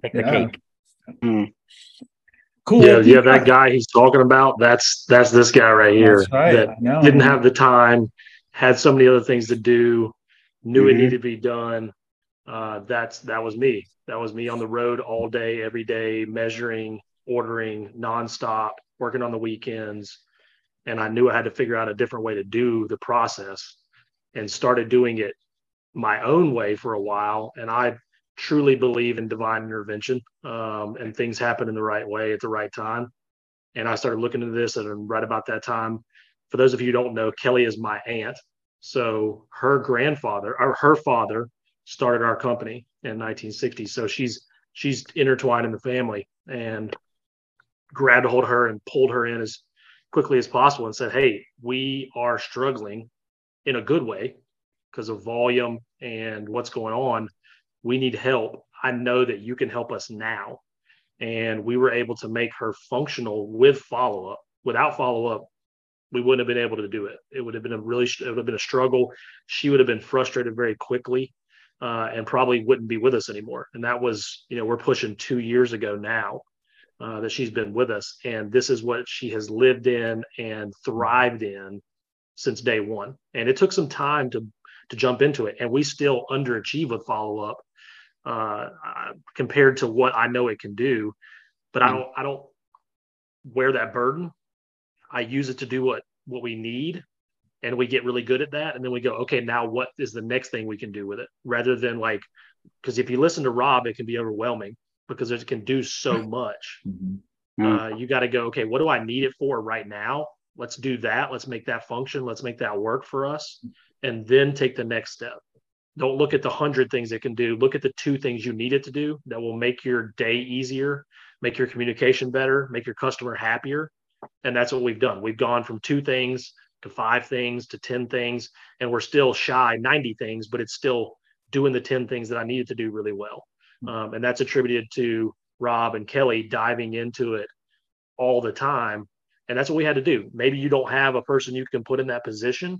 cake. Cool. Yeah, that guy he's talking about, that's this guy right here. That's right. That didn't have the time, had so many other things to do, knew it needed to be done. That was me. That was me on the road all day, every day, measuring, ordering, nonstop, working on the weekends. And I knew I had to figure out a different way to do the process, and started doing it my own way for a while. And I truly believe in divine intervention, and things happen in the right way at the right time. And I started looking into this, and right about that time, for those of you who don't know, Kelly is my aunt. So her father started our company in 1960. So she's intertwined in the family, and grabbed a hold of her and pulled her in as quickly as possible and said, hey, we are struggling in a good way because of volume and what's going on. We need help. I know that you can help us now. And we were able to make her functional with follow-up. Without follow-up, we wouldn't have been able to do it. It would have been a struggle. She would have been frustrated very quickly, and probably wouldn't be with us anymore. And that was, we're pushing 2 years ago now. That she's been with us, and this is what she has lived in and thrived in since day one. And it took some time to jump into it, and we still underachieve with follow-up compared to what I know it can do. But I don't wear that burden. I use it to do what we need, and we get really good at that. And then we go, okay, now what is the next thing we can do with it? Rather than because if you listen to Rob, it can be overwhelming, because it can do so much. You got to go, okay, what do I need it for right now? Let's do that. Let's make that function. Let's make that work for us. And then take the next step. Don't look at the 100 things it can do. Look at the 2 things you need it to do that will make your day easier, make your communication better, make your customer happier. And that's what we've done. We've gone from 2 things to 5 things to 10 things, and we're still shy 90 things, but it's still doing the 10 things that I needed to do really well. And that's attributed to Rob and Kelly diving into it all the time. And that's what we had to do. Maybe you don't have a person you can put in that position,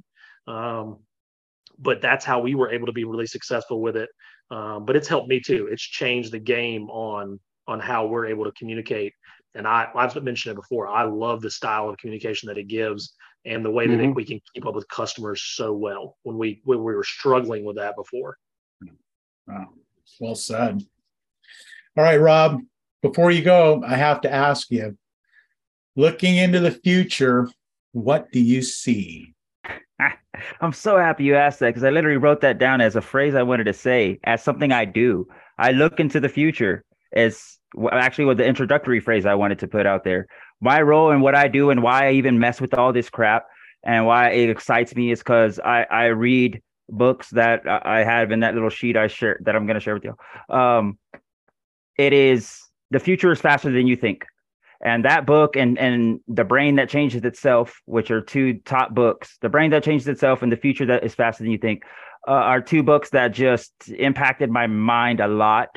but that's how we were able to be really successful with it. But it's helped me too. It's changed the game on how we're able to communicate. And I've mentioned it before. I love the style of communication that it gives, and the way that we can keep up with customers so well when we were struggling with that before. Wow. Well said. All right, Rob, before you go, I have to ask you, Looking into the future, what do you see? I'm so happy you asked that because I literally wrote that down as a phrase I wanted to say, as something I do. I look into the future as actually what the introductory phrase I wanted to put out there. My role and what I do and why I even mess with all this crap and why it excites me is because I read books that I have in that little sheet I share that I'm going to share with you. It is The Future is Faster Than You Think. And that book and The Brain That Changes Itself, which are two top books, The Brain That Changes Itself and The Future That is Faster Than You Think, are two books that just impacted my mind a lot.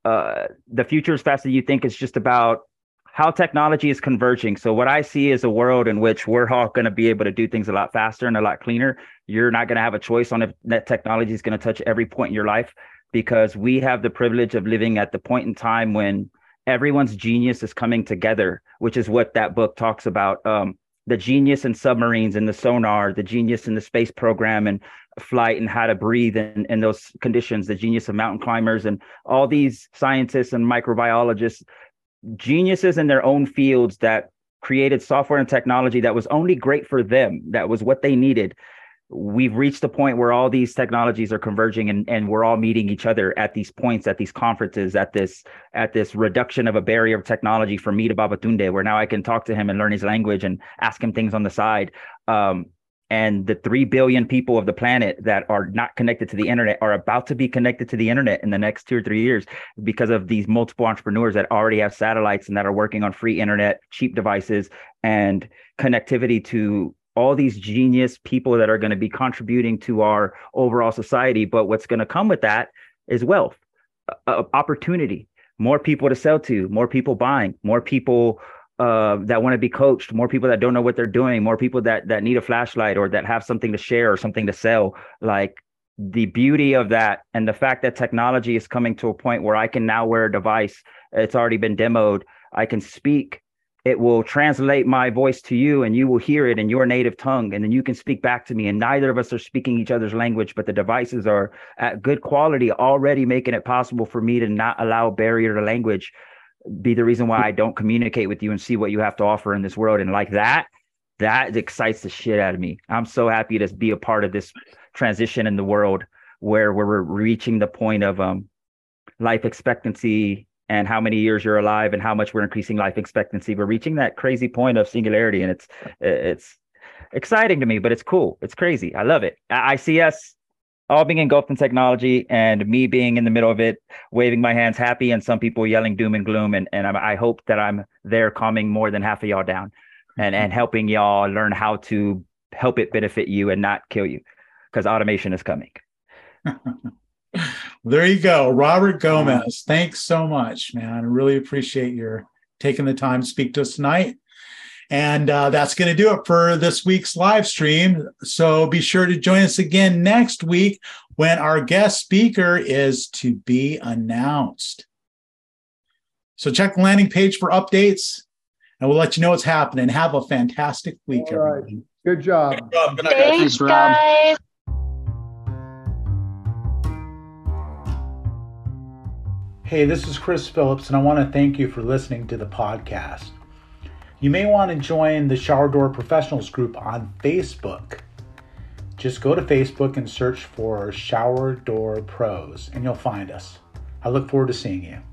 The Future is Faster Than You Think is just about how technology is converging. So what I see is a world in which we're all going to be able to do things a lot faster and a lot cleaner. You're not going to have a choice on if that technology is going to touch every point in your life, because we have the privilege of living at the point in time when everyone's genius is coming together, which is what that book talks about. The genius in submarines and the sonar, the genius in the space program and flight and how to breathe in those conditions, the genius of mountain climbers and all these scientists and microbiologists, geniuses in their own fields that created software and technology that was only great for them. That was what they needed. We've reached the point where all these technologies are converging and we're all meeting each other at these points, at these conferences, at this reduction of a barrier of technology from me to Babatunde, where now I can talk to him and learn his language and ask him things on the side. And the 3 billion people of the planet that are not connected to the internet are about to be connected to the internet in the next 2 or 3 years because of these multiple entrepreneurs that already have satellites and that are working on free internet, cheap devices, and connectivity to all these genius people that are going to be contributing to our overall society. But what's going to come with that is wealth, opportunity, more people to sell to, more people buying, more people that want to be coached, more people that don't know what they're doing, more people that need a flashlight or that have something to share or something to sell. Like, the beauty of that and the fact that technology is coming to a point where I can now wear a device. It's already been demoed. I can speak. It will translate my voice to you and you will hear it in your native tongue. And then you can speak back to me. And neither of us are speaking each other's language, but the devices are at good quality, already making it possible for me to not allow barrier to language be the reason why I don't communicate with you and see what you have to offer in this world. And like that excites the shit out of me. I'm so happy to be a part of this transition in the world where we're reaching the point of life expectancy and how many years you're alive and how much we're increasing life expectancy. We're reaching that crazy point of singularity, and it's exciting to me, but it's cool. It's crazy. I love it. I see us all being engulfed in technology and me being in the middle of it, waving my hands happy, and some people yelling doom and gloom. And I hope that I'm there calming more than half of y'all down and helping y'all learn how to help it benefit you and not kill you, because automation is coming. There you go. Robert Gomez. Thanks so much, man. I really appreciate your taking the time to speak to us tonight. And that's going to do it for this week's live stream. So be sure to join us again next week when our guest speaker is to be announced. So check the landing page for updates, and we'll let you know what's happening. Have a fantastic week, everyone. Good job. Good job. Good night, Thanks, guys. Hey, this is Chris Phillips, and I want to thank you for listening to the podcast. You may want to join the Shower Door Professionals group on Facebook. Just go to Facebook and search for Shower Door Pros, and you'll find us. I look forward to seeing you.